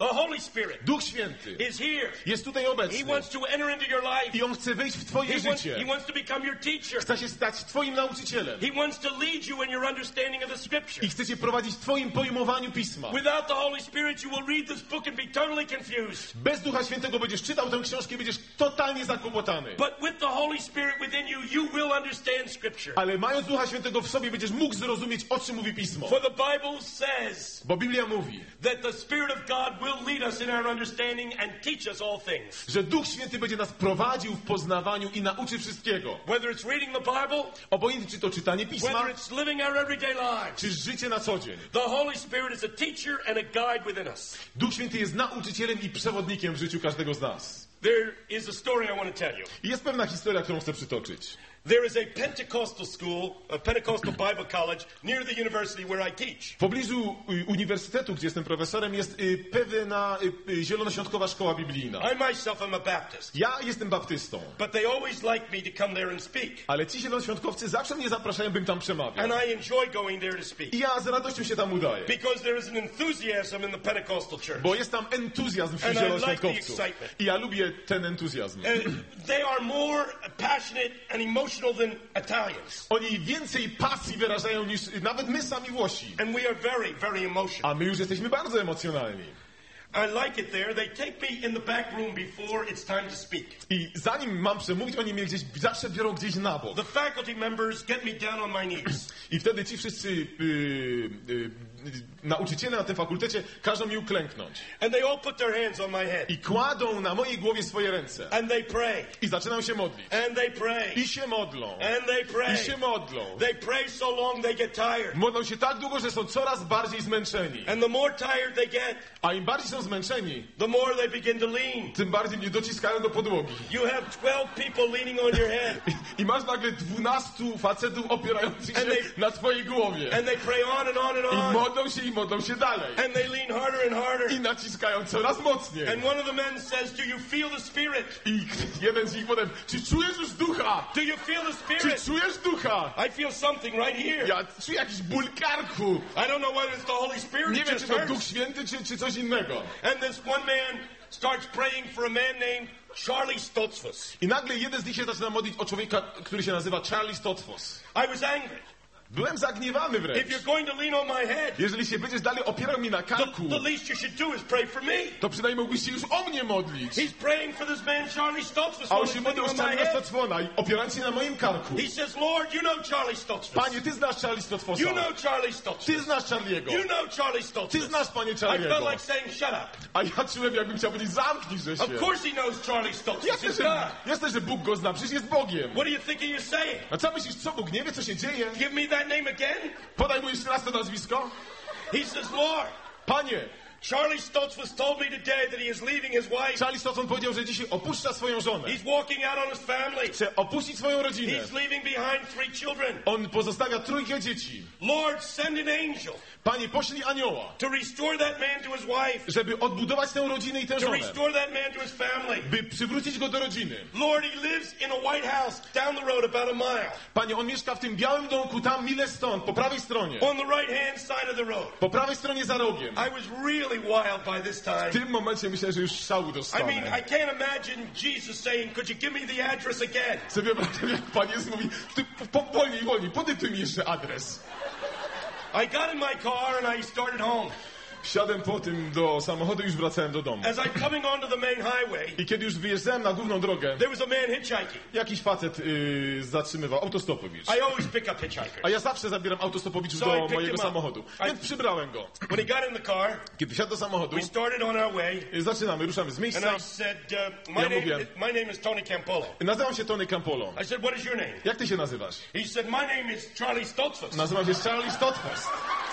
The Holy Spirit Duch Święty is here. jest tutaj He obecny wants to enter into your life. i On chce wejść w twoje He wants, życie. he wants to become your teacher. Chce się stać twoim nauczycielem He wants to lead you in your understanding of the Scripture. i chce cię prowadzić w twoim pojmowaniu Pisma. Without the Holy Spirit, you will read this book and be totally confused. Bez Ducha Świętego będziesz czytał tę książkę i będziesz totalnie zakłopotany. But with the Holy Spirit within you, you will understand Scripture. Ale mając Ducha Świętego w sobie, będziesz mógł zrozumieć, o czym mówi Pismo. For the Bible says Bo Biblia mówi, that the Spirit of God will lead us in our understanding and teach us all things. że Duch Święty będzie nas prowadził w poznawaniu i nauczy wszystkiego. Whether it's reading the Bible, Obojętnie czy to czytanie Pisma, whether it's living our everyday lives, czy życie na co dzień. the Holy Spirit is a teacher and a guide within us. Duch Święty jest nauczycielem i przewodnikiem w życiu każdego z nas. There is a story I want to tell you. I jest pewna historia, którą chcę przytoczyć. There is a Pentecostal school, a Pentecostal Bible college near the university where I teach. W pobliżu y, uniwersytetu, gdzie jestem profesorem, jest y, pewna y, y, zielonoświątkowa szkoła biblijna. I myself am a Baptist, Ja jestem baptystą, but they always like me to come there and speak. ale ci zielonoświątkowcy zawsze mnie zapraszają, bym tam przemawiał. And I enjoy going there to speak. I ja z radością się tam udaję. Because there is an enthusiasm in the Pentecostal church. Bo jest tam entuzjazm wśród And I like the zielonoświątkowców. excitement. I ja lubię ten entuzjazm. And they are more passionate and emotional than Italians. Oni więcej pasji wyrażają niż nawet my sami Włosi. And we are very, very emotional. A my już jesteśmy bardzo emocjonalni. I like it there. They take me in the back room before it's time to speak. I zanim mam przemówić, oni mnie gdzieś zawsze biorą gdzieś na bok. The faculty members get me down on my knees. I wtedy ci wszyscy y, y, nauczyciele na tym fakultecie każą mi uklęknąć. And they all put their hands on my head. I kładą na mojej głowie swoje ręce. And they pray. I zaczynam się modlić. And they pray. I się modlą. And they pray. I się modlą. They pray so long they get tired. Modlą się tak długo, że są coraz bardziej zmęczeni. And the more tired they get, A im bardziej są zmęczeni, the more they begin to lean. tym bardziej mnie dociskają do podłogi. You have twelve people leaning on your head. I, i masz nagle dwunastu facetów opierających się And they- na twojej głowie. And they pray on and on and I on. modlą się i modlą się dalej. And they lean harder and harder. I naciskają coraz mocniej. And one of the men says, do you feel the Spirit? I jeden z nich potem, czy czujesz już ducha? Do you feel the Czy Spirit? czujesz ducha? I feel something right here. Ja czuję jakiś ból karku. I don't know whether it's the Holy Spirit Nie that wiem, just czy to Duch hurts. Święty, czy, czy coś innego. And this one man starts praying for a man named Charlie Stotzfus. I nagle jeden z nich się zaczyna modlić o człowieka, który się nazywa Charlie Stotfos. I was angry. Byłem zagniewany If wręcz. you're going to lean on my head, Jeżeli się będziesz dalej opierał mi na the, karku, the least you should do is pray for me. to przynajmniej mógłbyś się już o mnie modlić. He's praying for this man Charlie Stotzfus A while on he's się leaning modlił on z my Charlie head. Stotfona i opierając się na moim karku. He says, Lord, you know Charlie Stotzfus. Panie, ty znasz Charlie Stotfosa. You know Charlie Stotzfus. Ty znasz Charliego. You know Charlie Ty Stotzfus. znasz, panie I felt Charliego. like saying, shut up. A ja czułem, jakbym chciał powiedzieć, zamknij się. Of course he knows Charlie Stotzfus. Jasne, He's że, God. jasne, że Bóg go zna, przecież jest Bogiem. What do you think you're saying? A co myślisz, co Bóg nie wie, co się dzieje? Give me that name again? Podaj mu jeszcze raz to nazwisko. He says, Lord, Panie, Charlie Stotzfus told me today that he is leaving his wife. Charlie Stotson powiedział, że dzisiaj opuszcza swoją żonę. He's walking out on his family. Chce opuścić swoją rodzinę. He's leaving behind three children. On pozostawia trójkę dzieci. Lord, send an angel Panie, poślij anioła, to restore that man to his wife, żeby odbudować tę rodzinę i tę to żonę. restore that man to his family. By przywrócić go do rodziny. Lord, he lives in a white house down the road about a mile. Panie, on mieszka w tym białym domku tam mile stąd, po prawej stronie. On the right hand side of the road. Po prawej stronie za rogiem. I was really wild by this time. W tym momencie myślę, że już szału I dostanę. mean, I can't imagine Jesus saying, could you give me the address again? Sobie wyobrażam, jak Pan Jezus mówi, ty, po, wolniej, wolniej, podytuj mi jeszcze adres. I got in my car and I started home. Wsiadłem po tym do samochodu i już wracałem do domu. As I'm coming onto the main highway, I kiedy już wyjeżdżałem na główną drogę, there was a man hitchhiking. jakiś facet yy, zatrzymywał, autostopowicz. I always pick up hitchhikers. A ja zawsze zabieram autostopowiczów So I do picked mojego him up. samochodu. I- Więc przybrałem go. When he got in the car, Kiedy wsiadł do samochodu, we started on our way, yy, zaczynamy, ruszamy z and miejsca. I said, uh, my, Ja name, mówię. my name is Tony Campolo. Nazywam się Tony Campolo. I said, what is your name? Jak ty się nazywasz? He said, my name is Charlie Stotzfus. Nazywam się Charlie Stotfos.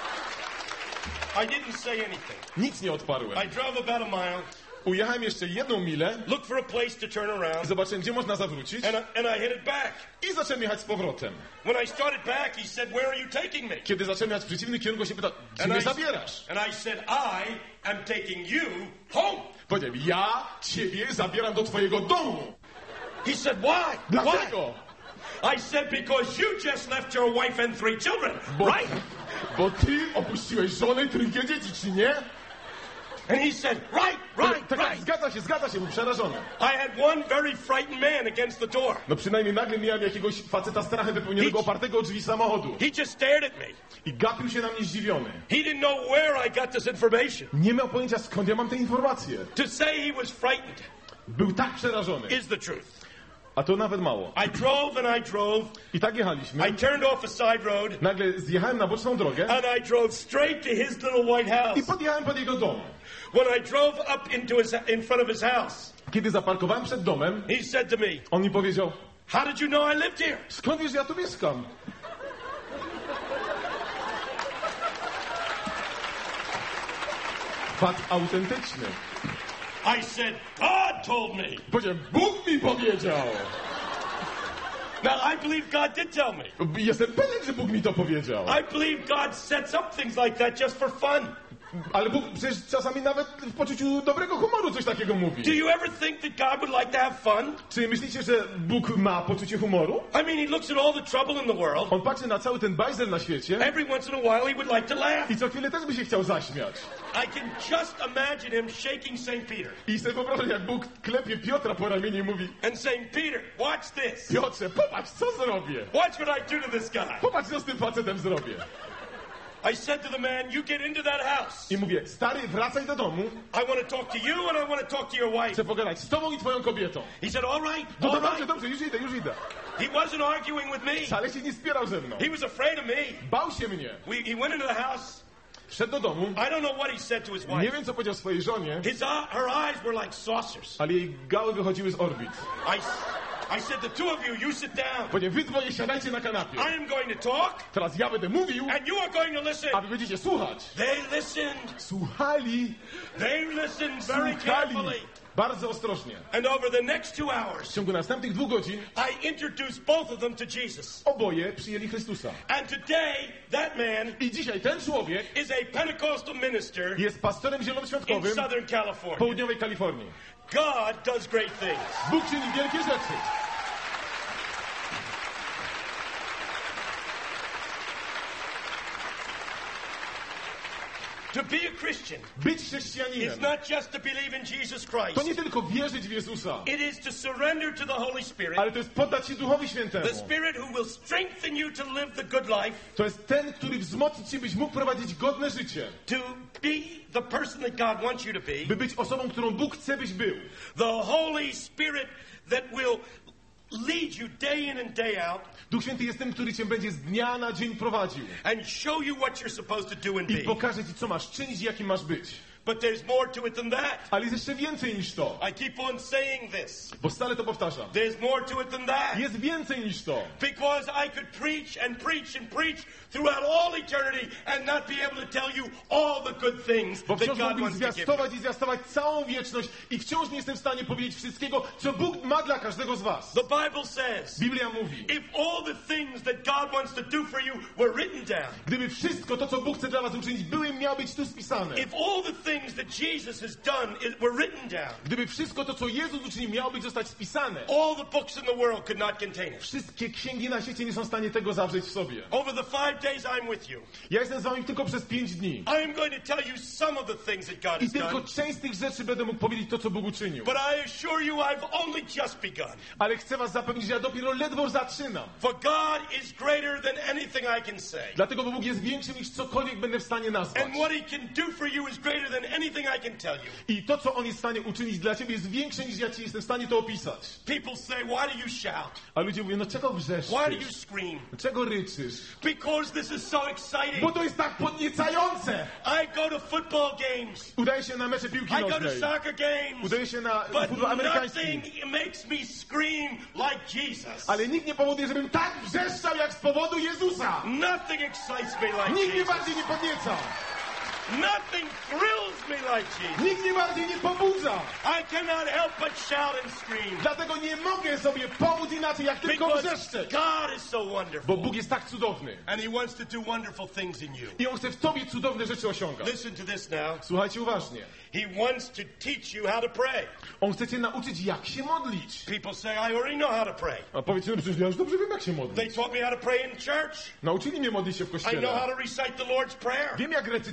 I didn't say anything. Nic nie odparłem. I drove about a mile, Ujechałem jeszcze jedną milę looked for a place to turn i around, zobaczyłem, gdzie można zawrócić. and I, and I headed back. I zacząłem jechać z powrotem. When I started back, he said, where are you taking me? Kiedy zacząłem jechać w przeciwny kierunku, się pytał, gdzie mnie zabierasz? and I said, I am taking you home. Powiedziałem, ja ciebie zabieram do twojego domu. He said, why? Why? Dlaczego? I said, because you just left your wife and three children, Bo, right? bo ty opuściłeś żonę i trójkę dzieci, czy nie? And he said, right, right, Tak, tak, right. zgadza się, zgadza się, był przerażony. I had one very frightened man against the door. No przynajmniej nagle miałem jakiegoś faceta strachem wypełnionego opartego o drzwi samochodu. He just stared at me. I gapił się na mnie zdziwiony. He didn't know where I got this information. Nie miał pojęcia, skąd ja mam te informacje. To say he was frightened Był tak przerażony. is the truth. A to nawet mało. I drove and I drove. I tak jechaliśmy. I turned off a side road Nagle zjechałem na boczną drogę and I drove straight to his little white i house. podjechałem pod jego dom. When I drove up into his, in front of his house, Kiedy zaparkowałem przed domem, he said to me, on mi powiedział: how did you know I lived here? skąd wiesz, że ja tu mieszkam? Fakt autentyczny. I said, God told me. Powiedziałem: Bóg mi powiedział. Now, I believe God did tell me. Jestem pewien, że Bóg mi to powiedział. I believe God sets up things like that just for fun. Ale Bóg przecież czasami nawet w poczuciu dobrego humoru coś takiego mówi. Do you ever think that God would like to have fun? Czy myślicie, że Bóg ma poczucie humoru? I mean, he looks at all the trouble in the world. On patrzy na cały ten bajzel na świecie Every once in a while, he would like to laugh. i co chwilę też by się chciał zaśmiać. I can just imagine him shaking Saint Peter I sobie wyobrażam, jak Bóg klepie Piotra po ramieniu i mówi: and saying, Peter, watch this. Piotrze, popatrz, co zrobię. Watch what I do to this guy. Popatrz, co z tym facetem zrobię. I said to the man, you get into that house. I mówię: stary, wracaj do domu. I want to talk to you and I want to talk to your wife. Chcę pogadać z tobą i twoją kobietą. He said, all right, No all to dobrze, right. dobrze, już idę, już idę. He wasn't arguing with me. Wcale się nie spierał ze mną. He was afraid of me. Bał się mnie. We, he went into the house. Wszedł do domu. I don't know what he said to his Nie wife. wiem, co powiedział swojej żonie, His, uh, her eyes were like saucers. ale jej gały wychodziły z orbit. I, I said, the two of you, you sit down. Powiedział: wy dwoje siadajcie na kanapie. I am going to talk Teraz ja będę mówił, and you are going to listen. a wy będziecie słuchać. They listened. Słuchali. They listened very Słuchali. carefully. Bardzo ostrożnie. And over the next two W hours, ciągu następnych dwóch godzin I introduced both of them to Jesus. oboje przyjęli Chrystusa. And today, that man I dzisiaj ten człowiek is a Pentecostal minister jest pastorem in zielonoświątkowym Southern w California. południowej Kalifornii. God does great things. Bóg czyni wielkie rzeczy. To be a Christian Być is chrześcijaninem not just to believe in Jesus Christ. to nie tylko wierzyć w Jezusa, It is to surrender to the Holy Spirit, ale to jest poddać się Duchowi Świętemu. the Spirit who will strengthen you to live the good life, To jest ten, który wzmocni cię, byś mógł prowadzić godne życie. to be the person that God wants you to be, By być osobą, którą Bóg chce, byś był. the Holy Spirit that will lead you day in and day out Duch Święty jest tym, który cię będzie z dnia na dzień prowadził and show you what you're supposed to do and i be. pokaże ci, co masz czynić i jakim masz być. But there's more to it than that. Ale jest jeszcze więcej niż to, I keep on saying this. bo stale to powtarzam. There's more to it than that. Jest więcej niż to. Because I could preach and preach and preach throughout all eternity and not be able to tell you all the good things Bo that wciąż God mógłbym wants to give you. zwiastować i zwiastować całą wieczność i wciąż nie jestem w stanie powiedzieć wszystkiego, co Bóg ma dla każdego z was. The Bible says, Biblia mówi: if all the things that God wants to do for you were written down, gdyby wszystko to, co Bóg chce dla was uczynić, były miało być tu spisane. if all the things that Jesus has done is, were written down, Gdyby wszystko to, co Jezus uczynił, miało być zostać spisane, all the books in the world could not contain it. wszystkie księgi na świecie nie są w stanie tego zawrzeć w sobie. Over the five days I'm with you, Ja jestem z wami tylko przez pięć dni. I am going to tell you some of the things that God I has tylko done. część z tych rzeczy będę mógł powiedzieć to, co Bóg uczynił. But I assure you I've only just begun. Ale chcę was zapewnić, że ja dopiero ledwo zaczynam. For God is greater than anything I can say. Dlatego, bo Bóg jest większy niż cokolwiek będę w stanie nazwać. And what He can do for you is greater than anything I can tell you. I to, co On jest w stanie uczynić dla ciebie, jest większe niż ja ci jestem w stanie to opisać. People say, why do you shout? A ludzie mówią: no czego wrzeszczysz? Why do you scream? Czego ryczysz? Because this is so exciting. Bo to jest tak podniecające! I go to football games. Udaje się na mecze piłki I go to nożnej. soccer games. Udaje się na But futbol amerykański. nothing makes me scream like Jesus. Ale nikt nie powoduje, żebym tak wrzeszczał jak z powodu Jezusa. Nothing excites me like Nikt mnie Jesus. bardziej nie podnieca. Nothing thrills me like Jesus. Nikt mnie bardziej nie pobudza. I cannot help but shout and scream. Dlatego nie mogę sobie pomóc inaczej, jak tylko Because wrzeszczeć. God is so Bo wonderful. Bóg jest tak cudowny. And He wants to do wonderful things in you. I On chce w tobie cudowne rzeczy osiągać. Listen to this now. Słuchajcie uważnie. He wants to teach you how to pray. On chce cię nauczyć, jak się modlić. People say, I already know how to pray. A powiedzmy, przecież ja już dobrze wiem, jak się They modlić. taught me how to pray in church. Nauczyli mnie modlić się w I know kościele. how to recite the Lord's Prayer. Wiem, jak recytować modlitwę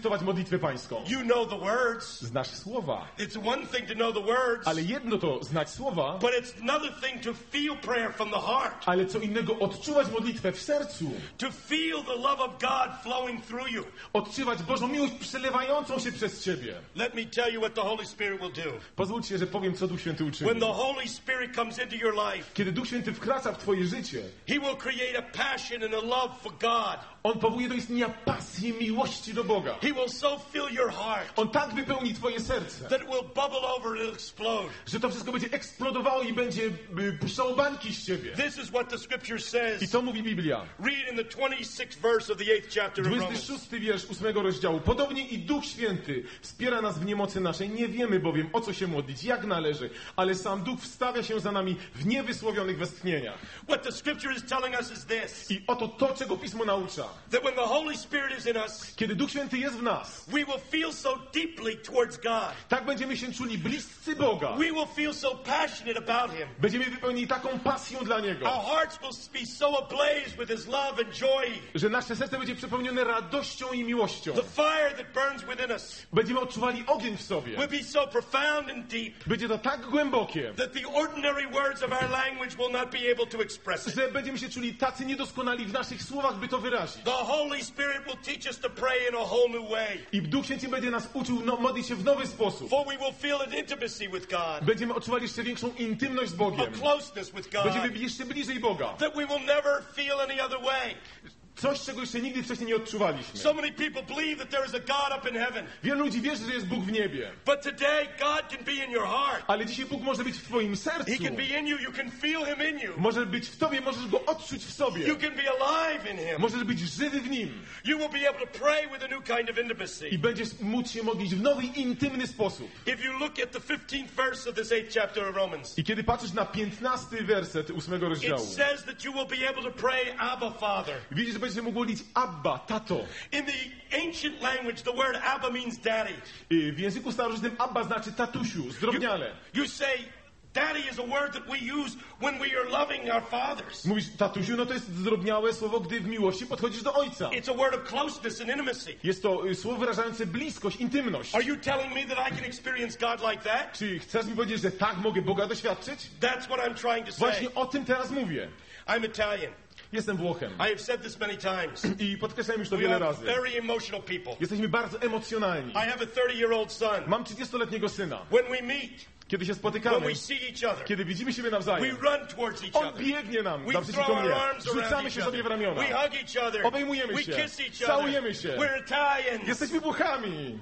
modlitwę pańską? You know the words. Znasz słowa. It's one thing to know the words, Ale jedno to znać słowa, but it's another thing to feel prayer from the heart. ale co innego odczuwać modlitwę w sercu. To feel the love of God flowing through you. Odczuwać Bożą miłość przelewającą się przez ciebie. Let me tell you what the Holy Spirit will do. Pozwólcie, że powiem, co Duch Święty uczyni. When the Holy Spirit comes into your life, Kiedy Duch Święty wkracza w twoje życie, He will create a passion and a love for God. On powołuje do istnienia pasji, miłości do Boga. He will so fill your heart On tak wypełni twoje serce, that it will bubble over and explode. że to wszystko będzie eksplodowało i będzie y, puszczało bańki z ciebie. This is what the scripture I says. to mówi Biblia. Read in the twenty-sixth verse of the eighth chapter of dwudziesty Romans. szósty wiersz ósmego rozdziału. Podobnie i Duch Święty wspiera nas w niemocy naszej. Nie wiemy bowiem, o co się modlić, jak należy, ale sam Duch wstawia się za nami w niewysłowionych westchnieniach. What the scripture is telling us is this: I oto to, czego Pismo naucza. that when the Holy Spirit is in us, Kiedy Duch Święty jest w nas, we will feel so deeply towards God. tak będziemy się czuli bliscy Boga. We will feel so passionate about Him. Będziemy wypełnieni taką pasją dla Niego, Our hearts will be so ablaze with His love and joy. że nasze serce będzie przepełnione radością i miłością. The fire that burns within us Będziemy odczuwali ogień w sobie. will be so profound and deep Będzie to tak głębokie, that the ordinary words of our language will not be able to express it. że będziemy się czuli tacy niedoskonali w naszych słowach, by to wyrazić. The Holy Spirit will teach us to pray in a whole new way. I Duch Święty będzie nas uczył no, modlić się w nowy sposób. For we will feel an intimacy with God, Będziemy odczuwali jeszcze większą intymność z a Bogiem. closeness with God, Będziemy jeszcze bliżej Boga. that we will never feel any other way. Coś, czego jeszcze nigdy wcześniej nie odczuwaliśmy. So many people believe that there is a God up in heaven. Wielu ludzi wierzy, że jest Bóg w niebie. But today, God can be in your heart. Ale dzisiaj Bóg może być w twoim sercu. He can be in you. You can feel Him in you. Może być w tobie, możesz Go odczuć w sobie. You can be alive in Him. Możesz być żywy w Nim. You will be able to pray with a new kind of intimacy. I będziesz móc się modlić w nowy, intymny sposób. If you look at the fifteenth verse of this eighth chapter of Romans, I kiedy patrzysz na piętnasty werset ósmego it rozdziału, says that you will be able to pray, Abba, Father. widzisz, że będziesz mógł modlić Abba, tato. In the ancient language, the word Abba means daddy. I w języku starożytnym Abba znaczy tatusiu, zdrobniale. You say, daddy is a word that we use when we are loving our fathers. Mówisz tatusiu, no to jest zdrobniałe słowo, gdy w miłości podchodzisz do ojca. It's a word of closeness and intimacy. Jest to y, słowo wyrażające bliskość, intymność. Are you telling me that I can experience God like that? Czy chcesz mi powiedzieć, że tak mogę Boga doświadczyć? That's what I'm trying to say. Właśnie o tym teraz mówię. I'm Italian. Jestem Włochem. I have said this many times. I podkreślałem już to We wiele are razy. very emotional people. Jesteśmy bardzo emocjonalni. I have a thirty-year-old son. Mam trzydziestoletniego syna. When we meet, Kiedy się when spotykamy, we see each other, kiedy widzimy siebie we nawzajem, run towards each on other. biegnie nam, We naprzeciwko throw mnie. our arms around Rzucamy each się sobie w other. ramiona. We hug each other. Obejmujemy We się. kiss each other. Całujemy się. We're Italians. Jesteśmy Włochami.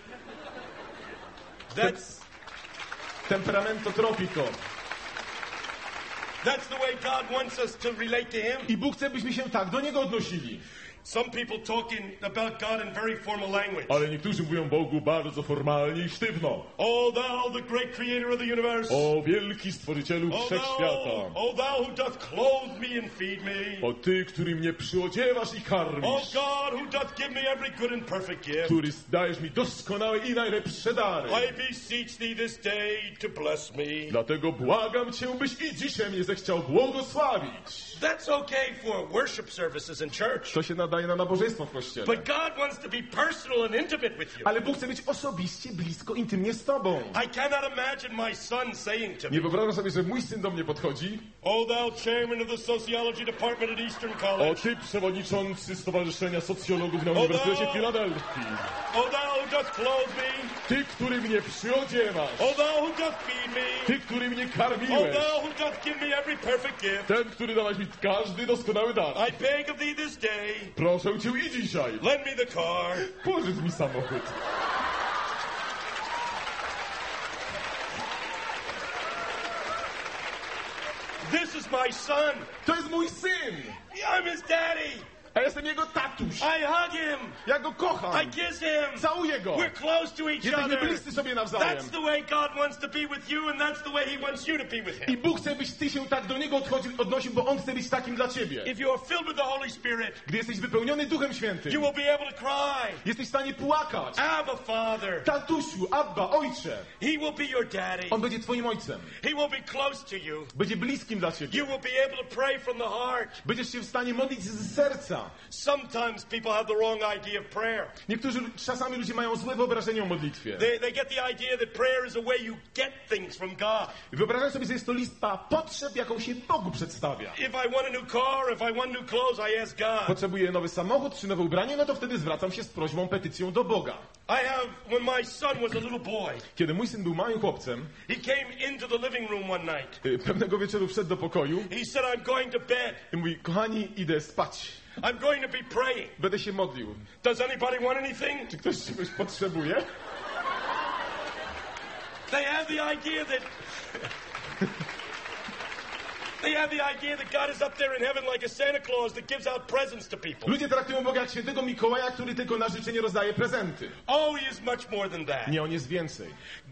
That's, Temperamento tropico. that's the way God wants us to relate to Him. I Bóg chce, byśmy się tak do Niego odnosili. Some people talking about God in very formal language. Ale niektórzy mówią Bogu bardzo formalnie i sztywno. Oh, thou, the great creator of the universe. O wielki Stworzycielu Oh, Wszechświata. thou, oh, thou who doth clothe me and feed me. O Ty, który mnie przyodziewasz i Oh, karmisz. God, who doth give me every good and perfect gift. Który dajesz mi doskonałe i najlepsze dary. I beseech thee this day to bless me. Dlatego błagam Cię, byś i dzisiaj mnie zechciał błogosławić. That's okay for worship services in church. To się nadaje na nabożeństwo w kościele. But God wants to be personal and intimate with you. Ale Bóg chce być osobiście, blisko, intymnie z Tobą. I cannot imagine my son saying to Nie me, wyobrażam sobie, że mój syn do mnie podchodzi. oh, thou chairman of the sociology department at Eastern O College. Ty, przewodniczący Stowarzyszenia Socjologów na O, Uniwersytecie thou- Filadelfii. Oh, thou who doth clothe me. Ty, który mnie przyodziewasz. Oh, thou who doth feed me. Ty, który mnie Oh, karmiłeś. thou who doth give me every perfect gift. Ten, który dałeś mi każdy doskonały dar. I beg of thee this day, Proszę Cię i dzisiaj. lend me the car. Pożycz mi samochód. This is my son. To jest mój syn. I'm his daddy. A jestem jego tatuś. I hug him. Ja go I kocham. kiss him. Całuję go. We're close to each Jesteśmy other. bliscy sobie nawzajem. That's the way God wants to be with you, and that's the way He wants you to be with I Him. Bóg chce, byś Ty się tak do Niego odchodził, odnosił, bo On chce być takim dla Ciebie. If you are filled with the Holy Spirit, Gdy jesteś wypełniony Duchem you Świętym, will be able to cry, jesteś w stanie płakać. Abba, Father. Tatusiu, Abba, Ojcze. He will be your daddy. On będzie Twoim Ojcem. He will be close to you. Będzie bliskim dla Ciebie. You will be able to pray from the heart. Będziesz się w stanie modlić z serca. Ojca. Sometimes people have the wrong idea of prayer. Niektórzy, czasami ludzie mają złe wyobrażenie o modlitwie. They, they get the idea that prayer is a way you get things from God. Wyobrażają sobie, że jest to lista potrzeb, jaką się Bogu przedstawia. If I want a new car, if I want new clothes, I ask God. Potrzebuję nowy samochód czy nowe ubranie, no to wtedy zwracam się z prośbą, petycją do Boga. I have, when my son was a little boy, Kiedy mój syn był małym chłopcem, he came into the living room one night. y, pewnego wieczoru wszedł do pokoju He said, I'm going to bed. i mówi, kochani, idę spać. I'm going to be praying. Będę się modlił. Does anybody want anything? Czy ktoś czegoś potrzebuje? They have the idea that they have the idea that God is up there in heaven like a Santa Claus that gives out presents to people. Ludzie traktują Boga jak świętego Mikołaja, który tylko na życzenie rozdaje prezenty. Oh, he is much more than that. Nie, on jest więcej.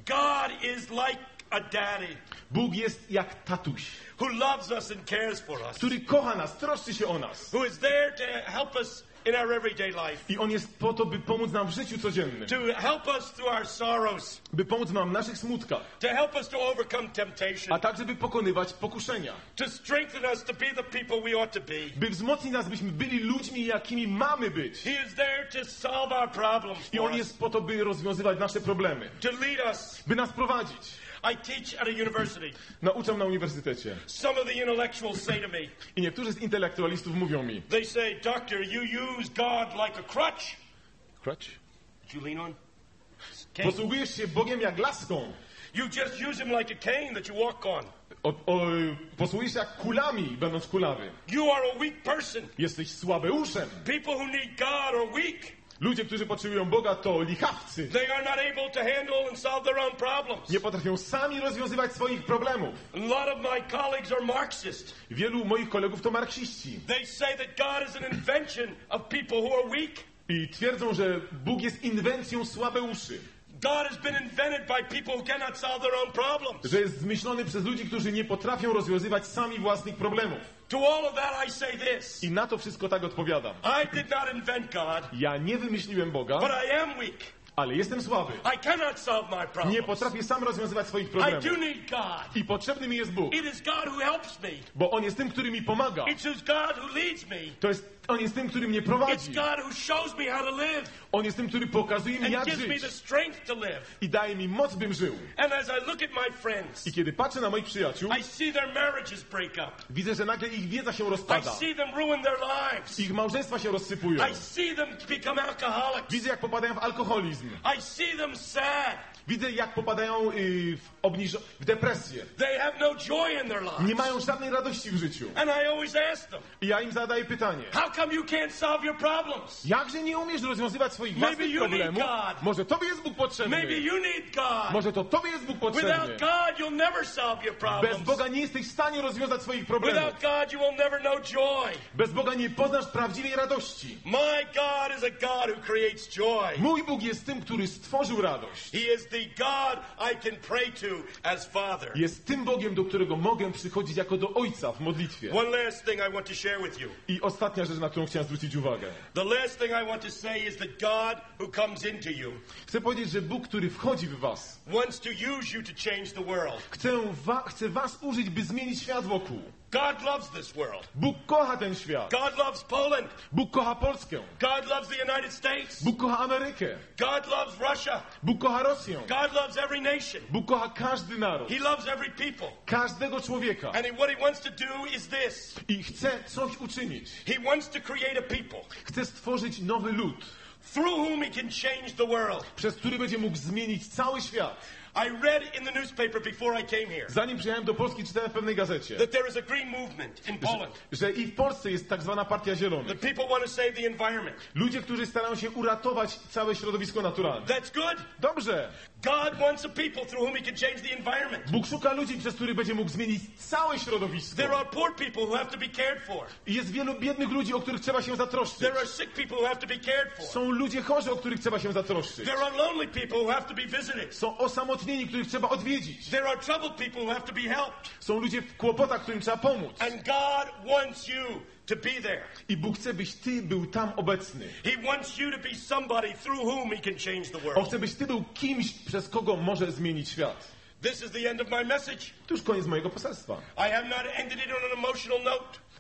God is like a daddy Bóg jest jak tatuś, who loves us and cares for us, który kocha nas, troszczy się o nas. who is there to help us in our everyday life, I on jest po to, by pomóc nam w życiu codziennym. to help us through our sorrows, By pomóc nam w naszych smutkach, to help us to overcome temptation, a także by pokonywać pokuszenia. to strengthen us to be the people we ought to be. By wzmocnić nas, byśmy byli ludźmi, jakimi mamy być. He is there to solve our problems I for on us, jest po to, by rozwiązywać nasze problemy. to lead us. By nas prowadzić. I teach at a university. Nauczam na uniwersytecie. Some of the intellectuals say to me, I niektórzy z intelektualistów mówią mi. they say, Doctor, you use God like a crutch. Crutch? That you lean on? Cane. Posługujesz się Bogiem jak laską. You just use him like a cane that you walk on. O, o, posługujesz się jak kulami, będąc kulawy. You are a weak person. Jesteś słabeuszem. People who need God are weak. Ludzie, którzy potrzebują Boga, to lichawcy. They are not able to handle and solve their own problems. Nie potrafią sami rozwiązywać swoich problemów. A lot of my colleagues are Marxist. Wielu moich kolegów to marksiści. They say that God is an invention of people who are weak. I twierdzą, że Bóg jest inwencją słabeuszy. God has been invented by people who cannot solve their own problems. Że jest zmyślony przez ludzi, którzy nie potrafią rozwiązywać sami własnych problemów. To all of that I say this. I na to wszystko tak odpowiadam. I did not invent God, Ja nie wymyśliłem Boga, but I am weak. ale jestem słaby. I cannot solve my Nie problems. potrafię sam rozwiązywać swoich I problemów. do need God. I potrzebny mi jest Bóg, It is God who helps me. bo On jest tym, który mi pomaga. It's God who leads me. To jest, On jest tym, który mnie It's prowadzi. God who shows me how to live On jest tym, który pokazuje mi, and jak gives me żyć. the strength to live. I daje mi moc, bym żył. And as I look at my friends, I kiedy patrzę na moich przyjaciół, I see their marriages break up. widzę, że nagle ich wiedza się I rozpada. see them ruin their lives. Ich małżeństwa się rozsypują. I see them become alcoholics. Widzę, jak popadają w alkoholizm. I see them sad. Widzę, jak popadają y, w, obniż- w depresję. They have no joy in their Nie lives. mają żadnej radości w życiu. And I always ask them, I ja im zadaję pytanie. how come you can't solve your problems? Jakże nie umiesz rozwiązywać swoich Maybe własnych you need problemów? God. Może Tobie jest Bóg potrzebny. Maybe you need God. Może to Tobie jest Bóg potrzebny. Without God, you'll never solve your Bez problems. Boga nie jesteś w stanie rozwiązać swoich problemów. Without God, you will never know joy. Bez Boga nie poznasz prawdziwej radości. My God is a God who creates joy. Mój Bóg jest tym, który stworzył radość. He is the God I can pray to as Father. Jest tym Bogiem, do którego mogę przychodzić jako do Ojca w modlitwie. One last thing I want to share with you. I ostatnia rzecz, na którą chciałem zwrócić uwagę. The last thing I want to say is that God who comes into you Chcę powiedzieć, że Bóg, który wchodzi w was, wants to use you to change the world. chce, wa- chce was użyć, by zmienić świat wokół. God loves this world. Bóg kocha ten świat. God loves Poland. Bóg kocha Polskę. God loves the United States. Bóg kocha Amerykę. God loves Russia. Bóg kocha Rosję. God loves every nation. Bóg kocha każdy naród. He loves every people. Każdego człowieka. And he- what he wants to do is this. I chce coś uczynić. He wants to create a people Chce stworzyć nowy lud, through whom he can change the world. przez który będzie mógł zmienić cały świat. I read in the newspaper before I came here Zanim przyjechałem do Polski, czytałem w pewnej gazecie, that there is a green movement in Poland. że i w Polsce jest tak zwana Partia Zielonych. The people want to save the environment. Ludzie, którzy starają się uratować całe środowisko naturalne. That's good. Dobrze. God wants a people through whom he can change the environment. Bóg szuka ludzi, przez których będzie mógł zmienić całe środowisko. There are poor people who have to be cared for. I jest wielu biednych ludzi, o których trzeba się zatroszczyć. There are sick people who have to be cared for. Są ludzie chorzy, o których trzeba się zatroszczyć. There are lonely people who have to be visited. Są osamotnieni, których trzeba odwiedzić. There are troubled people who have to be helped. Są ludzie w kłopotach, którym trzeba pomóc. And God wants you to be there. I Bóg chce, byś ty był tam obecny. He wants you to be somebody through whom he can change the On world. chce, byś ty był kimś, przez kogo może zmienić świat. This is the end of my message. To już koniec mojego poselstwa. I have not ended it on an emotional note.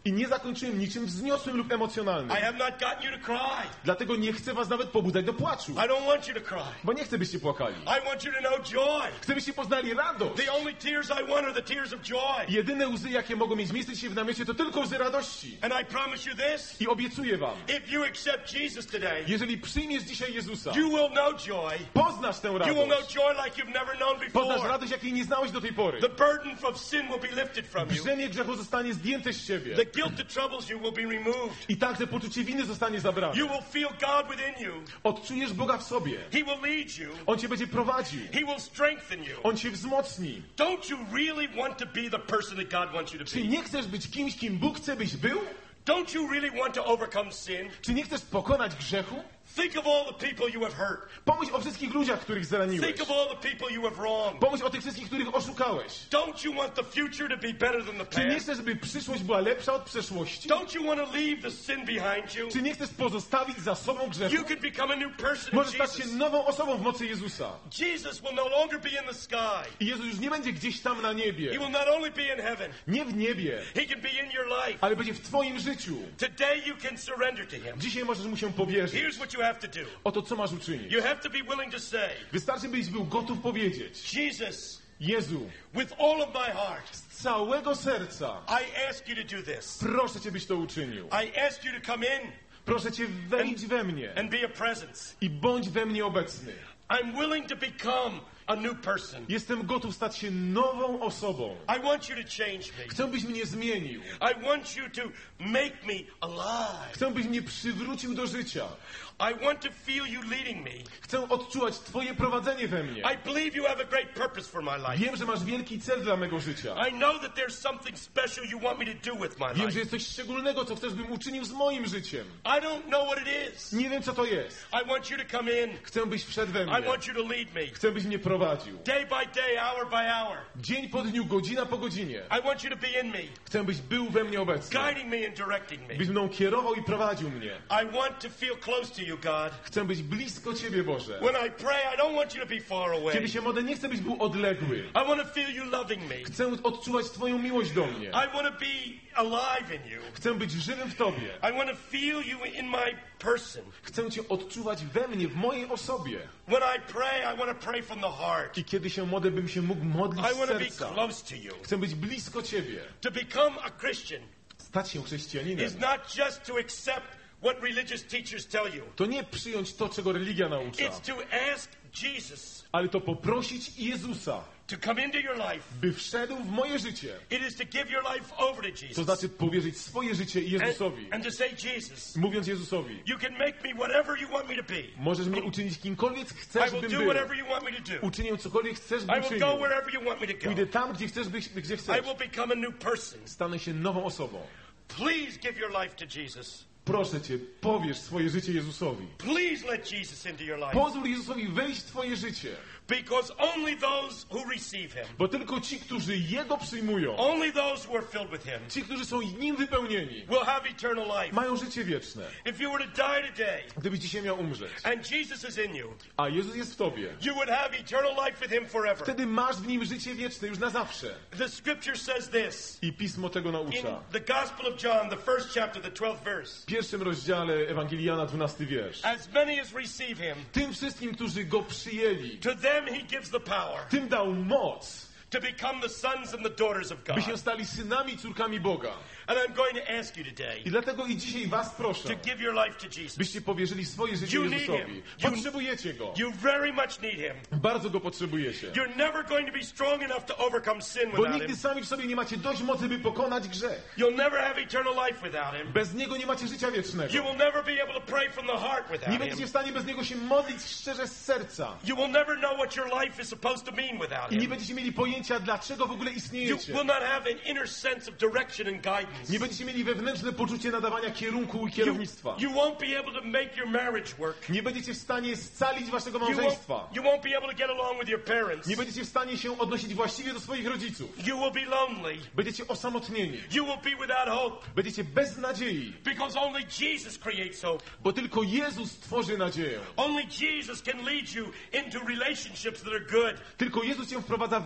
I nie zakończyłem niczym wzniosłym lub emocjonalnym. I have not gotten you to cry. Dlatego nie chcę was nawet pobudzać do płaczu. I don't want you to cry. Bo nie chcę, byście płakali. I want you to know joy. Chcę, byście poznali radość. The only tears I want are the tears of joy. Jedyne łzy, jakie mogą mieć miejsce dzisiaj w namiocie, to tylko łzy radości. And I promise you this. I obiecuję wam, If you accept Jesus today, jeżeli przyjmiesz dzisiaj Jezusa, you will know joy. poznasz tę You will know radość. joy like you've never known Poznasz before. radość, jakiej nie znałeś do tej pory. The burden of sin will be lifted from you. Brzemię grzechu zostanie zdjęte z ciebie. The guilt that troubles you will be removed. I także poczucie winy zostanie zabrane. You will feel God within you. Odczujesz Boga w sobie. He will lead you. On cię będzie prowadził. He will strengthen you. On cię wzmocni. Don't you really want to be the person that God wants you to Czy be? nie chcesz być kimś, kim Bóg chce, byś był? Don't you really want to overcome sin? Czy nie chcesz pokonać grzechu? Think of all the people you have hurt. Pomyśl o wszystkich ludziach, których zraniłeś. Think of all the people you have wronged. Pomyśl o tych wszystkich, których oszukałeś. Don't you want the future to be better than the Czy nie past? chcesz, żeby przyszłość była lepsza od przeszłości? Don't you want to leave the sin behind you? Czy nie chcesz pozostawić za sobą grzechu? You can become a new person in Możesz stać się Jesus. nową osobą w mocy Jezusa. Jesus will no longer be in the sky. I Jezus już nie będzie gdzieś tam na He niebie. will not only be in heaven, Nie w niebie, He can be in your life. ale będzie w twoim życiu. Today you can surrender to Him. Dzisiaj możesz mu się powierzyć. Here's what you have to do. Oto co masz uczynić. You have to be willing to say, Wystarczy, byś był gotów powiedzieć: Jesus, Jezu, with all of my heart, z całego serca I ask you to do this. proszę Cię, byś to uczynił. I ask you to come in Proszę Cię, wejdź we mnie and be a presence. i bądź we mnie obecny. I'm willing to become a new person. Jestem gotów stać się nową osobą. I want you to change me. Chcę, byś mnie zmienił. I want you to make me alive. Chcę, byś mnie przywrócił do życia. I want to feel you leading me. Chcę odczuwać Twoje prowadzenie we mnie. I believe you have a great purpose for my life. Wiem, że masz wielki cel dla mego życia. I know that there's something special you want me to do with my Wiem, że life. jest coś szczególnego, co chcesz, bym uczynił z moim życiem. I don't know what it is. Nie wiem, co to jest. I want you to come in. Chcę, byś wszedł we I mnie. want you to lead me. Chcę, byś mnie prowadził. Day by day, hour by hour. Dzień po dniu, godzina po godzinie. I want you to be in me, Chcę, byś był we mnie obecny. guiding me and directing me. Byś mną kierował i prowadził mnie. I want to feel close to you, God. Chcę być blisko Ciebie, Boże. When I pray, I don't want you to be far away. Kiedy się modlę, nie chcę, byś był odległy. I want to feel you loving me. Chcę odczuwać Twoją miłość do mnie. I want to be alive in you. Chcę być żywym w Tobie. I want to feel you in my person. Chcę Cię odczuwać we mnie, w mojej osobie. When I pray, I want to pray from the heart. I kiedy się modlę, bym się mógł modlić I z want to be serca. close to you. Chcę być blisko Ciebie. To become a Christian Stać się chrześcijaninem. is not just to accept what religious teachers tell you. To nie przyjąć to, czego religia naucza, It's to ask Jesus ale to poprosić Jezusa, to come into your life. by wszedł w moje życie. It is to give your life over to Jesus. To znaczy powierzyć swoje życie Jezusowi. And, and to say, Jesus, Mówiąc Jezusowi: you can make me whatever you want me to be. możesz mnie uczynić kimkolwiek I chcesz, will bym do był. whatever you want me to do. Uczynię cokolwiek chcesz, I bym will czynił. go wherever you want me to go. Pójdę tam, gdzie chcesz, byś, gdzie I chcesz. will become a new person. Stanę się nową osobą. Please give your life to Jesus. Proszę Cię, powierz swoje życie Jezusowi. Please let Jesus into your life. Pozwól Jezusowi wejść w Twoje życie. Because only those who receive Him, Bo tylko ci, którzy Jego przyjmują, only those who are filled with Him, ci, którzy są Nim wypełnieni, will have eternal life. mają życie wieczne. If you were to die today Gdybyś dzisiaj miał umrzeć, and Jesus is in you, a Jezus jest w Tobie, you would have eternal life with Him forever. wtedy masz w Nim życie wieczne już na zawsze. The scripture says this I Pismo tego in naucza. the Gospel of John, the first chapter, the twelfth verse. W pierwszym rozdziale Ewangelii Jana, dwunasty wiersz. As many as receive Him, Tym wszystkim, którzy Go przyjęli, to them He gives the power tym dał moc, to become the sons and the daughters of by się God. stali synami i córkami Boga. And I'm going to ask you today I dlatego i dzisiaj was to proszę, give your life to Jesus. byście powierzyli swoje życie You need Jezusowi. him. You- Potrzebujecie Go. You very much need Him. Bardzo Go potrzebujecie. You're never going to be strong enough to overcome sin Bo without nigdy Him. sami w sobie nie macie dość mocy, by pokonać grzech. You'll never have eternal life without Him. Bez Niego nie macie życia You wiecznego. will never be able to pray from the heart Nie without będziecie w Him. stanie bez Niego się modlić szczerze z serca. You will never know what your life is supposed to mean without I nie Him. będziecie mieli pojęcia, dlaczego w ogóle You istniejecie. will not have an inner sense of direction and guidance. Nie będziecie mieli wewnętrzne poczucie nadawania kierunku i You, kierownictwa. you won't be able to make your marriage work. Nie będziecie w stanie scalić waszego You won't, małżeństwa. you won't be able to get along with your parents. Nie będziecie w stanie się odnosić właściwie do swoich rodziców. You will be lonely. Będziecie osamotnieni. You will be without hope. Będziecie bez nadziei, Because only Jesus creates hope. bo tylko Jezus tworzy nadzieję. Only Jesus can lead you into relationships that are good. Tylko Jezus cię wprowadza w relacje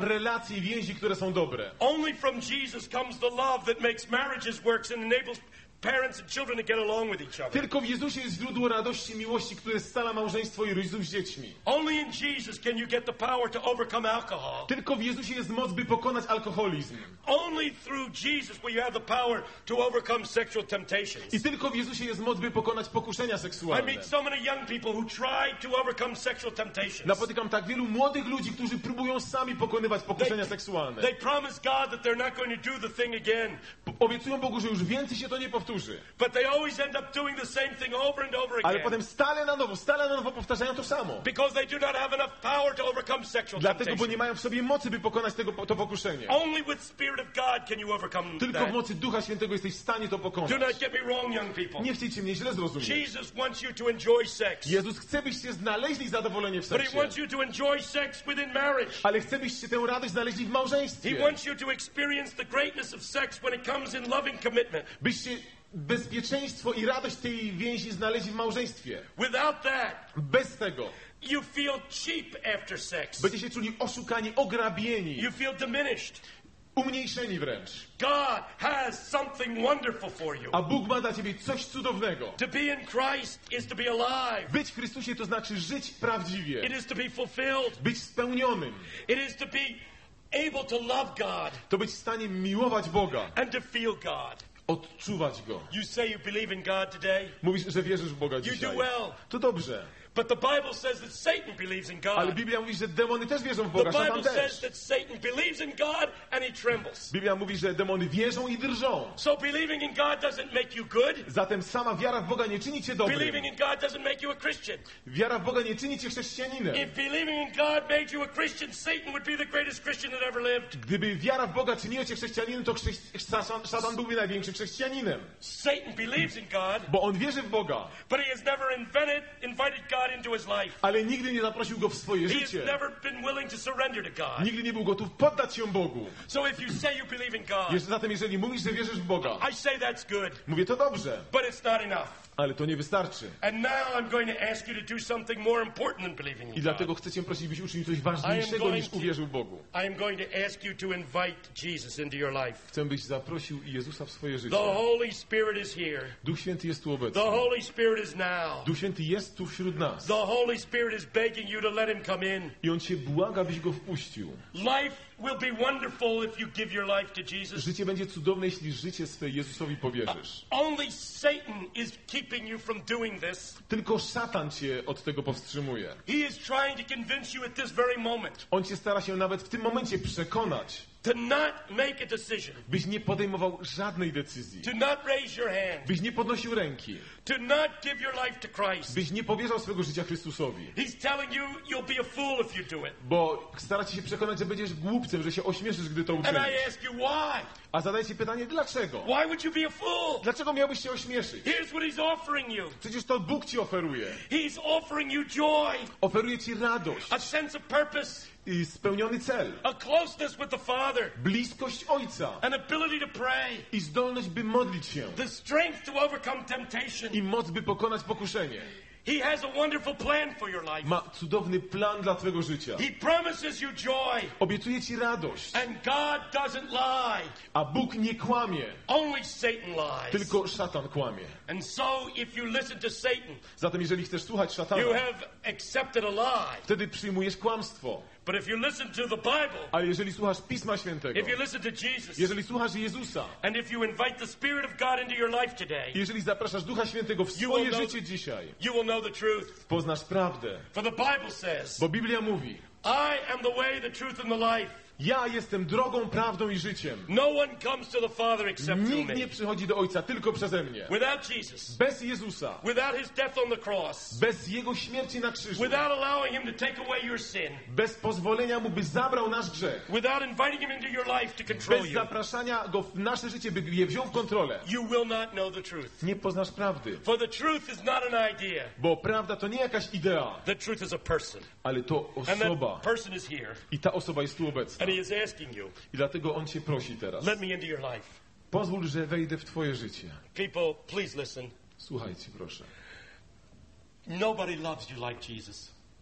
relacje i więzi, które są dobre. Only from Jesus comes the love that makes marriages works and enables parents and children to get along with each other. Tylko w Jezusie jest źródło radości i miłości, które scala małżeństwo i rodziców z dziećmi. Only in Jesus can you get the power to overcome alcohol. Tylko w Jezusie jest moc, by pokonać alkoholizm. Only through Jesus will you have the power to overcome sexual temptations. I tylko w Jezusie jest moc, by pokonać pokuszenia I seksualne. meet so many young people who try to overcome sexual temptations. Napotykam tak wielu młodych ludzi, którzy próbują sami pokonywać pokuszenia They, seksualne. they promise God that they're not going to do the thing again. P- Obiecują Bogu, że już więcej się to nie powtórzy. But they always end up doing the same thing over and over Ale again. potem stale na nowo, stale na nowo powtarzają to samo. Because they do not have enough power to overcome sexual Dlatego, bo temptation. nie mają w sobie mocy, by pokonać tego, to pokuszenie. Only with Spirit of God can you overcome Tylko w that. mocy Ducha Świętego jesteś w stanie to Do pokonać. not get me wrong, young people. Nie chcecie mnie źle zrozumieć. Jesus wants you to enjoy sex. Jezus chce, byście znaleźli zadowolenie w But he seksie. wants you to enjoy sex within marriage. Ale chcę, byście tę radość znaleźli w He małżeństwie. wants you to experience the greatness of sex when it comes in loving commitment. Byście bezpieczeństwo i radość tej więzi znaleźli w małżeństwie. Without that, Bez tego you feel cheap after sex. będziecie się czuli oszukani, ograbieni, You feel diminished. umniejszeni wręcz. God has something wonderful for you. A Bóg ma dla ciebie coś cudownego. To be in Christ is to be alive. Być w Chrystusie to znaczy żyć prawdziwie. It is to be fulfilled. Być spełnionym. It is to be able to love God To być w stanie miłować Boga. and to feel God. Odczuwać Go. You say you believe in God today, Mówisz, że wierzysz w Boga you do dzisiaj. well. To dobrze. But the Bible says that Satan believes in Ale God. Biblia mówi, że demony też wierzą w The Boga. Szatan Bible też. says that Satan believes in God and he trembles. Biblia mówi, że demony wierzą i drżą. So believing in God doesn't make you good. Zatem sama wiara w Boga nie czyni cię dobrym. Believing in God doesn't make you a Christian. Wiara w Boga nie czyni cię chrześcijaninem. If believing in God made you a Christian, Satan would be the greatest Christian that ever lived. Gdyby wiara w Boga czyniła cię chrześcijaninem, to chrześci- szatan, szatan byłby największym chrześcijaninem. Satan believes in God, Bo on wierzy w Boga, but he has never invented, invited God into his life. ale nigdy nie zaprosił Go w swoje He has życie. never been willing to surrender to God. Nigdy nie był gotów poddać się Bogu. So if you say you believe in God, Jeszcze zatem, jeżeli mówisz, że wierzysz w Boga, I say that's good, mówię, to dobrze, but it's not enough. ale to nie wystarczy. And now I'm going to ask you to do something more important than believing I in dlatego God. chcę cię prosić, byś uczynił coś I ważniejszego am niż going to- uwierzył Bogu. I am going to ask you to invite Jesus into your life. Chcę, byś zaprosił Jezusa w swoje The życie. Holy Spirit is here. Duch Święty jest tu obecny. The Holy Spirit is now. Duch Święty jest tu wśród nas. The Holy Spirit is begging you to let him come in. I On cię błaga, byś Go wpuścił. Life will be wonderful if you give your life to Jesus. Życie będzie cudowne, jeśli życie swe Jezusowi powierzysz. Only Satan is keeping you from doing this. Tylko szatan cię od tego powstrzymuje. He is trying to convince you at this very moment On cię stara się nawet w tym momencie przekonać, to not make a decision, byś nie podejmował żadnej decyzji. to not raise your hand, Byś nie podnosił ręki. to not give your life to Christ. Byś nie powierzał swego życia Chrystusowi. He's telling you you'll be a fool if you do it. Bo stara ci się przekonać, że będziesz głupcem, że się ośmieszysz, gdy to And uczynisz. I ask you why? A zadaję ci pytanie, dlaczego? Why would you be a fool? Dlaczego miałbyś się ośmieszyć? Here's what he's offering you. Przecież to Bóg ci oferuje. He's offering you joy, Oferuje ci radość a sense of purpose, i spełniony cel. a closeness with the Father, Bliskość Ojca an ability to pray, i zdolność, by modlić się. the strength to overcome temptation. I moc, by pokonać pokuszenie. He has a wonderful plan for your life. Ma cudowny plan dla twojego życia. He promises you joy, Obiecuje ci radość. and God doesn't lie. A Bóg nie kłamie, Only Satan lies. tylko szatan kłamie. And so if you listen to Satan, Zatem jeżeli chcesz słuchać szatana, you have accepted a lie. wtedy przyjmujesz kłamstwo. But if you listen to the Bible, Ale jeżeli słuchasz Pisma Świętego, if you listen to Jesus, jeżeli słuchasz Jezusa, and if you invite the Spirit of God into your life today, jeżeli zapraszasz Ducha Świętego w You swoje will know- życie dzisiaj, you will know the truth. poznasz prawdę. For the Bible says, Bo Biblia mówi, I am the way, the truth, and the life. ja jestem drogą, prawdą i życiem. No one comes to the Father except through Nikt nie me. przychodzi do Ojca tylko przeze mnie. Without Jesus, Bez Jezusa, without his death on the cross, bez Jego śmierci na krzyżu, without allowing him to take away your sin, bez pozwolenia Mu, by zabrał nasz grzech, without inviting him into your life to control bez you, zapraszania Go w nasze życie, by je wziął w kontrolę, you will not know the truth. nie poznasz prawdy. For the truth is not an idea. Bo prawda to nie jakaś idea, The truth is a person. ale to And osoba. that person is here. I ta osoba jest tu obecna. And he is asking you, I dlatego On Cię prosi teraz. let me into your life. Pozwól, że wejdę w Twoje życie. People, please listen. Słuchajcie, proszę. Nobody loves you like Jesus.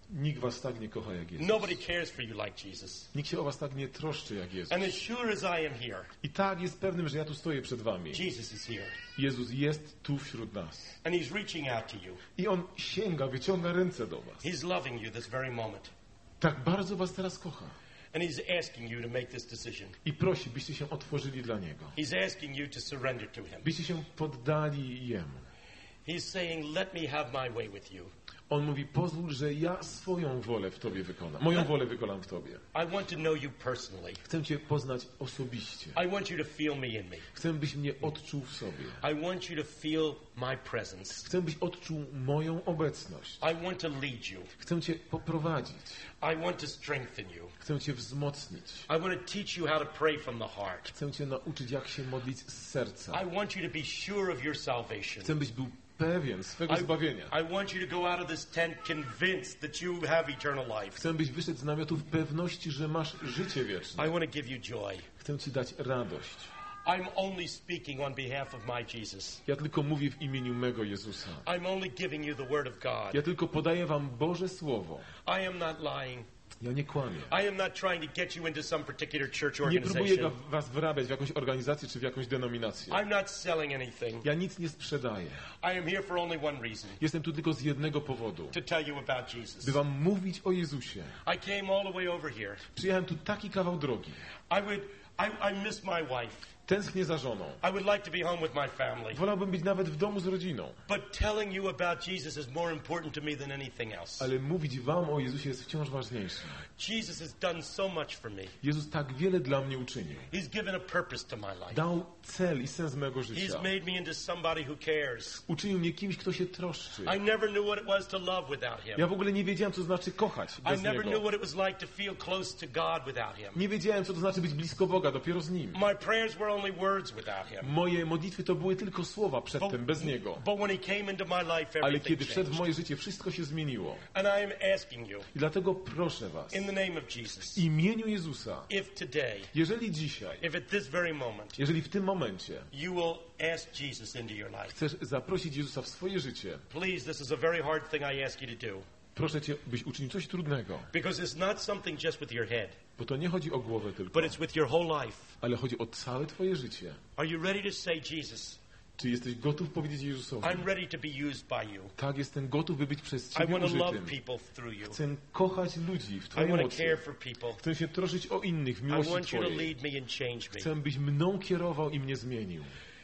Nikt was tak nie kocha jak Jezus. Nobody cares for you like Jesus. Nikt się o was tak nie troszczy jak Jezus. And as sure as I am here, I tak jest pewnym, że ja tu stoję przed wami. Jesus is here. Jezus jest tu wśród nas. And he's reaching out to you. I On sięga, wyciąga ręce do was. He's loving you this very moment. Tak bardzo was teraz kocha. And he's asking you to make this decision. I prosi, byście się otworzyli dla Niego. He's asking you to surrender to him. Byście się poddali Jemu. He's saying, let me have my way with you. On mówi, pozwól, że ja swoją wolę w Tobie wykonam. Moją wolę wykonam w Tobie. I want to know you personally. Chcę Cię poznać osobiście. I want you to feel me in me. Chcę, byś mnie odczuł w sobie. I want you to feel my presence. Chcę, byś odczuł moją obecność. I want to lead you. Chcę Cię poprowadzić. I want to strengthen you. Chcę Cię wzmocnić. I want to teach you how to pray from the heart. Chcę Cię nauczyć, jak się modlić z serca. I want you to be sure of your salvation. Chcę, byś był pewien swego zbawienia. I want you to go out of this tent convinced that you have eternal life. Chcę, byś wyszedł z namiotu w pewności, że masz życie wieczne. I want to give you joy. Chcę Ci dać radość. I'm only speaking on behalf of my Jesus. Ja tylko mówię w imieniu mego Jezusa. I'm only giving you the word of God. Ja tylko podaję wam Boże Słowo. I am not lying. Ja nie kłamię. I am not trying to get you into some particular church Nie próbuję organization. was wrabiać w jakąś organizację czy w jakąś denominację. I'm not selling anything. Ja nic nie sprzedaję. I am here for only one reason. Jestem tu tylko z jednego powodu. To tell you about Jesus. By wam mówić o Jezusie. I came all the way over here. Przyjechałem tu taki kawał drogi. I would I, I miss my wife. Tęsknię za żoną. I would like to be home with my family. Wolałbym być nawet w domu z rodziną. But telling you about Jesus is more important to me than anything else. Ale mówić wam o Jezusie jest wciąż ważniejsze. Jesus has done so much for me. Jezus tak wiele dla mnie uczynił. He's given a purpose to my life. Dał cel i sens mego He's życia. made me into somebody who cares. Uczynił mnie kimś, kto się troszczy. I never knew what it was to love without him. Ja w ogóle nie wiedziałem, co znaczy kochać I bez never knew Niego. what it was like to feel close to God without him. Nie wiedziałem, co to znaczy być blisko Boga, dopiero z Nim. My prayers were only words without him. Moje modlitwy to były tylko słowa przedtem, bez Niego. But when he came into my life, Ale everything kiedy wszedł w changed. moje życie, wszystko się zmieniło. And I am asking you, I dlatego proszę was, in the name of Jesus, w imieniu Jezusa, if today, jeżeli dzisiaj, if at this very moment, jeżeli w tym momencie you will ask Jesus into your life, chcesz zaprosić Jezusa w swoje życie, please, this is a very hard thing I ask you to do. proszę Cię, byś uczynił coś trudnego. Because it's not something just with your head, Bo to nie chodzi o głowę tylko, but it's with your whole life. ale chodzi o całe Twoje życie. Are you ready to say, Jesus, Czy jesteś gotów powiedzieć Jezusowi? I'm ready to be used by you. Tak, jestem gotów, by być przez I Ciebie want to love użytym. people through you. Chcę kochać ludzi w I Twojej want to mocy. care for people. Chcę się troszczyć o innych w I miłości want you to Twojej. lead me and change me. Chcę, byś mną kierował i mnie zmienił.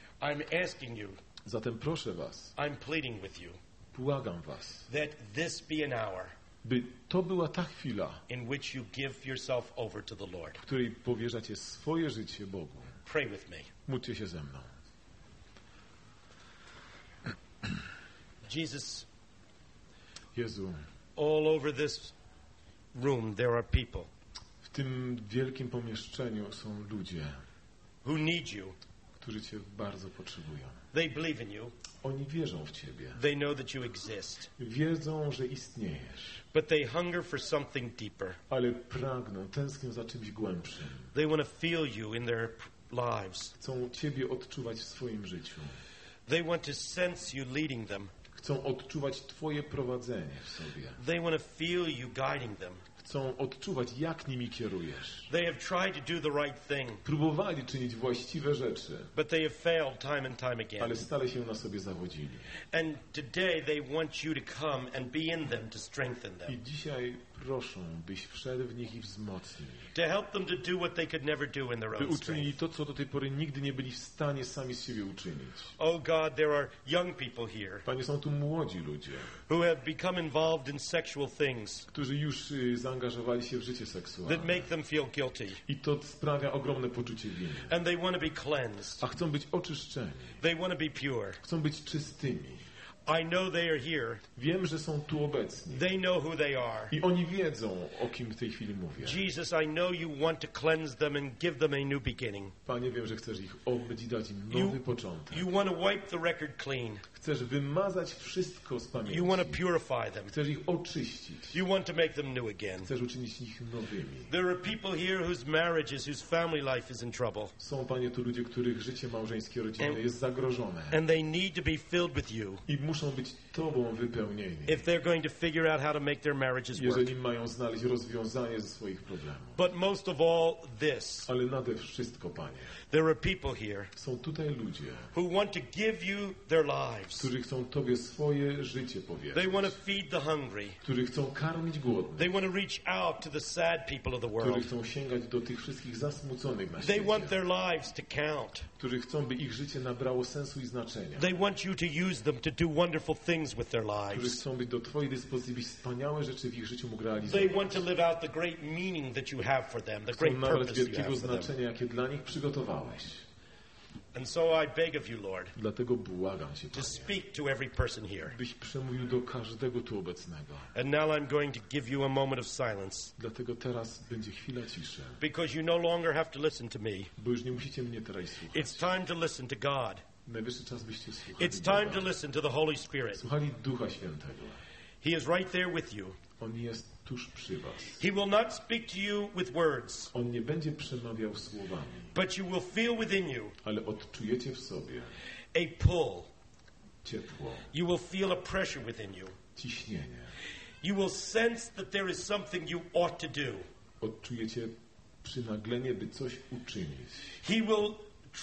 I'm asking you, Zatem proszę Was, I'm pleading with you, błagam Was, that this be an hour by to była ta chwila, in which you give yourself over to the Lord. w której powierzacie swoje życie Bogu. Pray with me. Módlcie się ze mną. Jesus, Jezu, all over this room there are people w tym wielkim pomieszczeniu są ludzie, who need you. którzy Cię bardzo potrzebują. They believe in you. Oni wierzą w Ciebie. They know that you exist. Wiedzą, że istniejesz, But they hunger for something deeper. ale pragną, tęsknią za czymś głębszym. They want to feel you in their p- lives. Chcą Ciebie odczuwać w swoim życiu. They want to sense you leading them. Chcą odczuwać Twoje prowadzenie w sobie. They want to feel you guiding them. Chcą odczuwać, jak nimi kierujesz. They have tried to do the right thing, Próbowali czynić właściwe rzeczy, but they have failed time and time again. ale stale się na sobie zawodzili. And today they want you to come and be in them to strengthen I them, dzisiaj proszą, byś wszedł w nich i wzmocnił. to help them to do what they could never do in their By own uczynili strength. to, co do tej pory nigdy nie byli w stanie sami z siebie uczynić. Oh God, there are young people here Panie, są tu młodzi ludzie, who have become involved in sexual things którzy już y, zaangażowali się w życie that seksualne. make them feel guilty, I to sprawia ogromne poczucie winy. and they want to be cleansed. A chcą być oczyszczeni. They want to be pure. Chcą być czystymi. I know they are here. Wiem, że są tu obecni. They know who they are. I oni wiedzą, o kim w tej chwili mówię. Jesus, I know you want to cleanse them and give them a new beginning. Panie, wiem, że chcesz ich obmyć i dać im nowy You, początek. you want to wipe the record clean. Chcesz wymazać wszystko z pamięci. You want to purify them. Chcesz ich oczyścić. You want to make them new again. Chcesz uczynić ich nowymi. There are people here whose marriages, whose family life is in trouble. Są, Panie, tu ludzie, których życie małżeńskie, rodzinne jest zagrożone. And they need to be filled with you. I muszą muszą być Tobą wypełnieni. If they're going to figure out how to make their marriages work. Jeżeli mają znaleźć rozwiązanie ze swoich problemów. But most of all this. Ale nade wszystko, Panie. There are people here. Są tutaj ludzie. Who want to give you their lives. Którzy chcą Tobie swoje życie powierzyć. They want to feed the hungry. Którzy chcą karmić głodnych. They want to reach out to the sad people of the world. Którzy chcą sięgać do tych wszystkich zasmuconych na świecie. They want their lives to count. Którzy chcą, by ich życie nabrało sensu i znaczenia. They want you to use them to do wonderful things with their Którzy lives. chcą być do Twojej dyspozycji, by wspaniałe rzeczy w ich życiu mógł realizować. They want to live out the great meaning that you have for them, the Chcą great nabrać purpose you wielkiego have for them. znaczenia, jakie dla nich przygotowałeś. And so I beg of you, Lord, Dlatego błagam Cię, to Panie, speak to every person here. byś przemówił do każdego tu obecnego. And now I'm going to give you a moment of silence, Dlatego teraz będzie chwila ciszy, because you no longer have to listen to me. bo już nie musicie mnie teraz słuchać. It's time to listen to God. Najwyższy czas, byście słuchali It's time Boga. to listen to the Holy Spirit. Słuchali Ducha Świętego. He is right there with you. On jest tuż przy was. He will not speak to you with words, On nie będzie przemawiał słowami, but you will feel within you ale odczujecie w sobie a pull. ciepło, You will feel a pressure within you. ciśnienie. You will sense that there is something you ought to do. Odczujecie przynaglenie, by coś uczynić. He will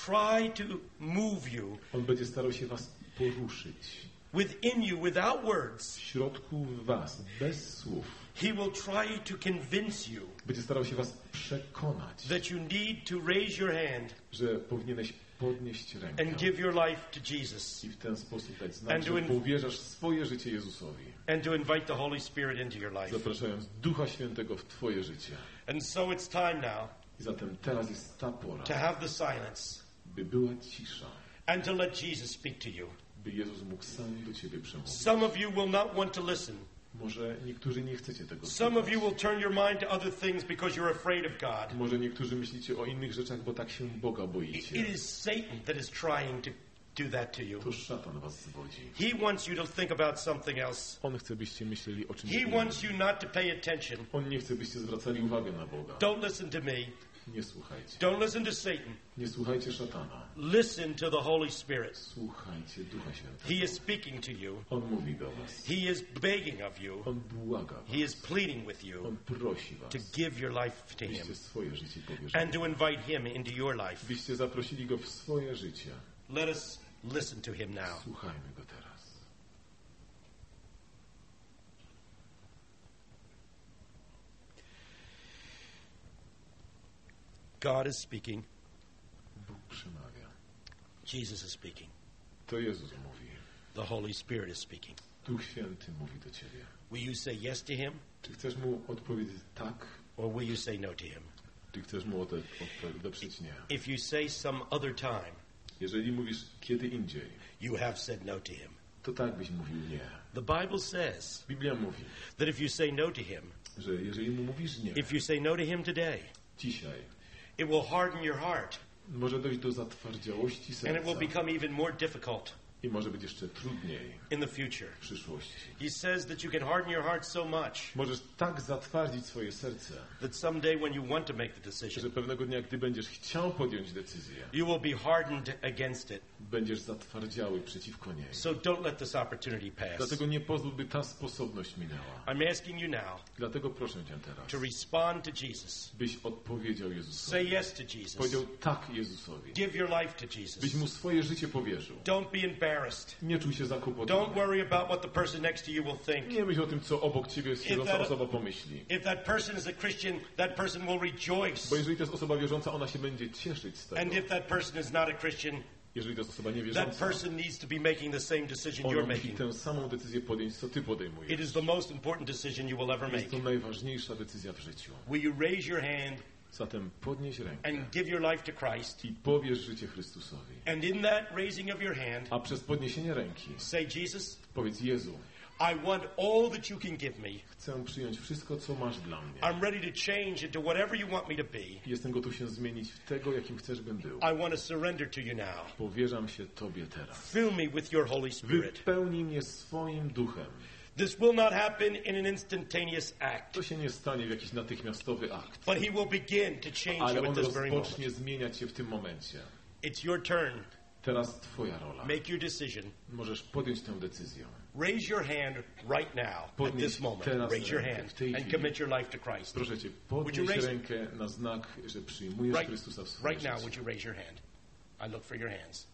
try to move you On będzie starał się was poruszyć. within you without words. W środku was, bez słów. He will try to convince you Będzie starał się was przekonać, that you need to raise your hand że powinieneś podnieść rękę and give your life to Jesus i w ten sposób dać And znak, że doing- powierzasz swoje życie Jezusowi, and to invite the Holy Spirit into your life. zapraszając Ducha Świętego w twoje życie. And so it's time now I zatem teraz jest ta pora, to have the silence by była cisza, and to let Jesus speak to you. by Jezus mógł sam do ciebie przemówić. Some of you will not want to listen. Może niektórzy nie chcecie tego Some of you słuchać. will turn your mind to other things because you're afraid of God. Może niektórzy myślicie o innych rzeczach, bo tak się Boga It boicie. it is Satan that is trying to do that to you. To szatan was zwodzi. He wants you to think about something else. On chce, byście myśleli o czymś He innym. wants you not to pay attention. On nie chce, byście zwracali uwagę na Boga. Don't listen to me. Nie słuchajcie. Don't listen to Satan. Nie słuchajcie szatana. Listen to the Holy Spirit. Słuchajcie Ducha Świętego. He is speaking to you. On mówi do was. He is begging of you. On błaga was. He is pleading with you On prosi was, to give your life to Him byście swoje życie and powierzyli. to invite Him into your life. Byście zaprosili Go w swoje życie. Let us listen to Him now. Słuchajmy Go teraz. God is speaking. Bóg przemawia. Jesus is speaking. To Jezus mówi. The Holy Spirit is speaking. Duch Święty mówi do ciebie. Will you say yes to Him Czy chcesz Mu odpowiedzieć tak, or will you say no to Him? czy chcesz Mu ode- odpo- odeprzeć nie? If you say some other time, Jeżeli mówisz kiedy indziej, you have said no to Him. to tak byś mówił nie. The Bible says Biblia mówi, that if you say no to Him, że jeżeli Mu mówisz nie, if you say no to Him today, dzisiaj, it will harden your heart może dojść do zatwardziałości and it will serca become even more difficult i może być jeszcze trudniej in the future. w przyszłości. He says that you can harden your heart so much Możesz tak zatwardzić swoje serce, that someday when you want to make the że decision, pewnego dnia, gdy będziesz chciał podjąć decyzję, you will be hardened against it. będziesz zatwardziały przeciwko niej. So don't let this opportunity pass. Dlatego nie pozwól, by ta sposobność minęła. I'm asking you now Dlatego proszę Cię teraz, to respond to Jesus. byś odpowiedział Say Jezusowi. yes to Jesus. Powiedział tak Jezusowi. Give your life to Byś Jesus. Mu swoje życie powierzył. Don't be embarrassed. Nie czuj się Don't zakłopotany. worry about what the person next to you will think. Nie myśl o tym, co obok Ciebie siedząca that- osoba pomyśli. If that person is a Christian, that person will rejoice. Bo jeżeli to jest osoba wierząca, ona się będzie cieszyć z And tego. if that person is not a Christian, Jeżeli to jest osoba that niewierząca, person needs to be making the same decision ona you're musi making. tę samą decyzję podjąć, co Ty It podejmujesz. is the most important decision you will ever Jest make. to najważniejsza decyzja w życiu. Will you raise your hand Zatem podnieś rękę and give your life to Christ? i powierz życie Chrystusowi. And in that raising of your hand, A przez podniesienie ręki say, Jesus, powiedz Jezu, I want all that you can give me. chcę przyjąć wszystko, co masz dla mnie. I'm ready to change into whatever you want me to be. Jestem gotów się zmienić w tego, jakim chcesz, bym był. I want to surrender to you now. Powierzam się Tobie teraz. Fill me with your Holy Spirit. Wypełnij mnie swoim duchem. This will not happen in an instantaneous act, To się nie stanie w jakiś natychmiastowy akt, but He will begin to change ale you on at this very moment. rozpocznie zmieniać się w tym momencie. It's your turn Teraz twoja rola. Make your decision. Możesz podjąć tę decyzję. Raise your hand right now, at Podnieś this moment. teraz Raise your rękę, hand w tej and chwili. commit your life to Christ. Proszę cię, Would you podnieś raise it? rękę na znak, że przyjmujesz Right, Chrystusa w swoje right now, would życie. you raise your hand? I look for your hands.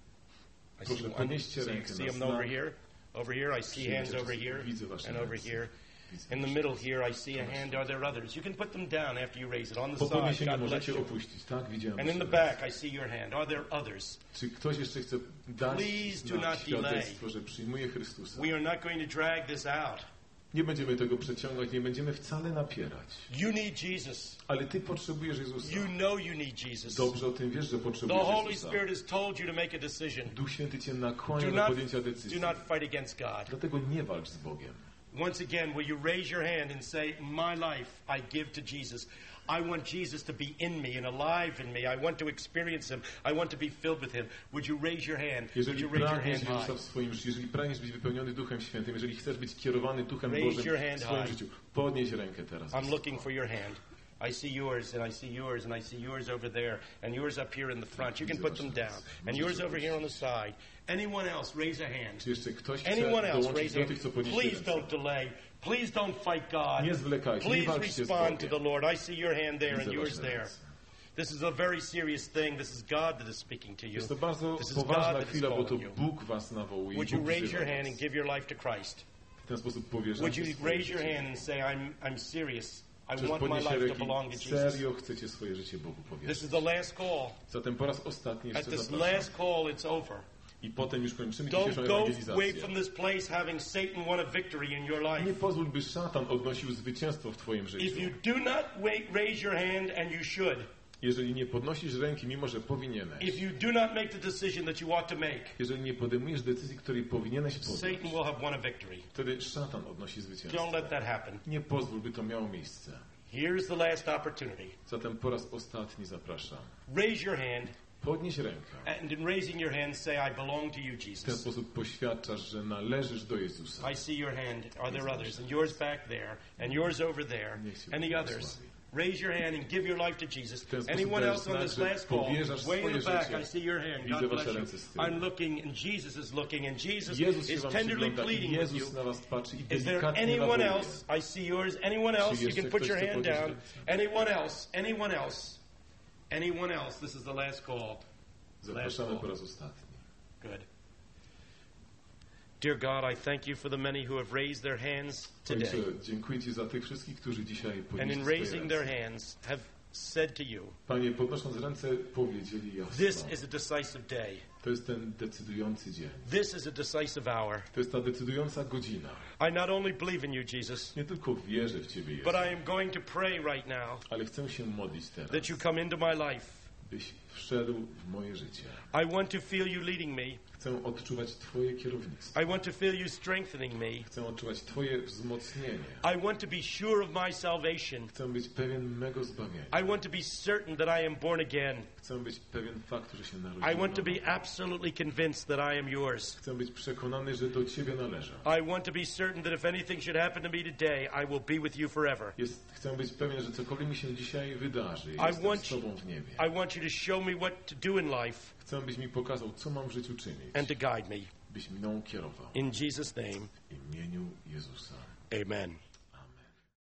I Proszę, see, one, podnieście see, rękę see na them over znak. here. Over here, I see Przyjmijcie hands over Chrystusa. here Widzę wasze and over ręce. here. Widzę In the wasze middle ręce. here, I see a hand. Are there others? You can put them down after you raise it. On the Po side, podniesieniu God bless możecie you. opuścić, tak? Widziałem And in the wasze ręce. back, I see your hand. Are there others? Czy ktoś jeszcze chce dać Please do znak, not delay. świadectwo, że przyjmuje Chrystusa? We are not going to drag this out. Nie będziemy tego przeciągać, nie będziemy wcale napierać. You need Jesus. Ale ty potrzebujesz Jezusa. You know you need Jesus. Dobrze o tym wiesz, że The potrzebujesz Holy Jezusa. Spirit has told you to make a decision. Duch Święty cię nakłania Do do not, podjęcia do decyzji. not fight against God. Dlatego nie walcz z Bogiem. Once again, will you raise your hand and say, my life I give to Jesus. I want Jesus to be in me and alive in me. I want to experience Him. I want to be filled with Him. Would you raise your hand? Would Jeżeli you raise your pragniesz hand Jezusa high? w swoim życiu, jeżeli pragniesz być wypełniony Duchem Świętym, jeżeli chcesz być kierowany Duchem Raise Bożym your hand w swoim high. życiu, podnieś rękę teraz. I'm looking for your hand. I see yours, and I see yours, and I see yours over there, and yours up here in the front. You can put them down. And yours over here on the side. Anyone else, raise a hand. Czy jeszcze ktoś chce Anyone else, dołączyć raise do a tych, co hand. podnieśli Please ręce? don't delay. Please don't fight God. Nie zwlekajcie, nie Please walczcie z respond to Bogiem. the Lord. I see your hand there and Widzę yours wasze there. ręce. This is a very serious thing. This is God that is speaking to you. Jest to bardzo This is God poważna that is chwila, bo to calling you. Bóg was nawołuje. Would i you Bóg raise wzywa your hand was. and give your life to Christ? W ten sposób powierzacie Would you swoje raise your życie. hand and say, I'm, I'm serious. I Czyż want my podnieście life to ręki, belong to Jesus. serio chcecie swoje życie Bogu This powierzyć. is the last call. Zatem po raz ostatni At jeszcze this zapraszam. last call, it's over. I potem już kończymy dzisiejszą Don't go away ewangelizację. from this place having Satan won a victory in your Nie life. pozwól, by szatan odnosił zwycięstwo w twoim If życiu. you do not wait, raise your hand, and you should, Jeżeli nie podnosisz ręki, mimo że powinieneś. if you do not make the decision that you ought to make, Jeżeli nie podejmujesz decyzji, której powinieneś podjąć, Satan will have won a victory. wtedy szatan odnosi zwycięstwo. Don't let that happen. Nie pozwól, by to miało miejsce. Here's the last opportunity. Zatem po raz ostatni zapraszam. Raise your hand, Podnieś rękę. and in raising your hand, say, I belong to you, W ten Jesus. sposób poświadczasz, że należysz do Jezusa. I see your hand. Are there others? And yours back there, and yours over there, and the others. Raise your hand and give your life to Jesus. W ten sposób Anyone dajesz else on znak, this że last call? powierzasz Way in swoje the back, życie. I see your hand. Widzę God wasze bless ręce you. z tyłu. I'm looking, and Jesus is looking, and Jesus Jezus się is wam tenderly przygląda i pleading with Jezus you. na was patrzy i Is there delikatnie anyone nawołuje. else? I see yours. Anyone else? You jeszcze can put ktoś your chce hand podnieść down. ręce? Anyone else? Anyone else? Anyone else? This is the last call. Zapraszamy po raz ostatni. Good. Dear God, I thank you for the many who have raised their hands today. Ojcze, dziękuję Ci za tych wszystkich, którzy dzisiaj And podnieśli in swoje raising their ręce. hands have said to you, Panie, podnosząc ręce, powiedzieli jasno. this is a decisive day. To jest ten decydujący dzień. This is a decisive hour. To jest ta decydująca godzina. I not only believe in you, Jesus, Nie tylko wierzę w Ciebie, Jezu, but I am going to pray right now ale chcę się modlić teraz, that you come into my life. byś wszedł w moje życie. I want to feel you leading me. Chcę odczuwać Twoje kierownictwo. I want to feel you strengthening me. Chcę odczuwać Twoje wzmocnienie. I want to be sure of my salvation. Chcę być pewien mego zbawienia. I want to be certain that I am born again. Chcę być pewien faktu, że się narodziłem. I want to na nowo. be absolutely convinced that I am yours. Chcę być przekonany, że do Ciebie należę. I want to be certain that if anything should happen to me today, I will be with you forever. Jest, chcę być pewien, że cokolwiek mi się dzisiaj wydarzy, I jestem want z Tobą w niebie. I want you to show me what to do in life Chcę, byś mi pokazał, co mam w życiu czynić. and to guide me. Byś mną kierował. In Jesus' name, W imieniu Jezusa. amen.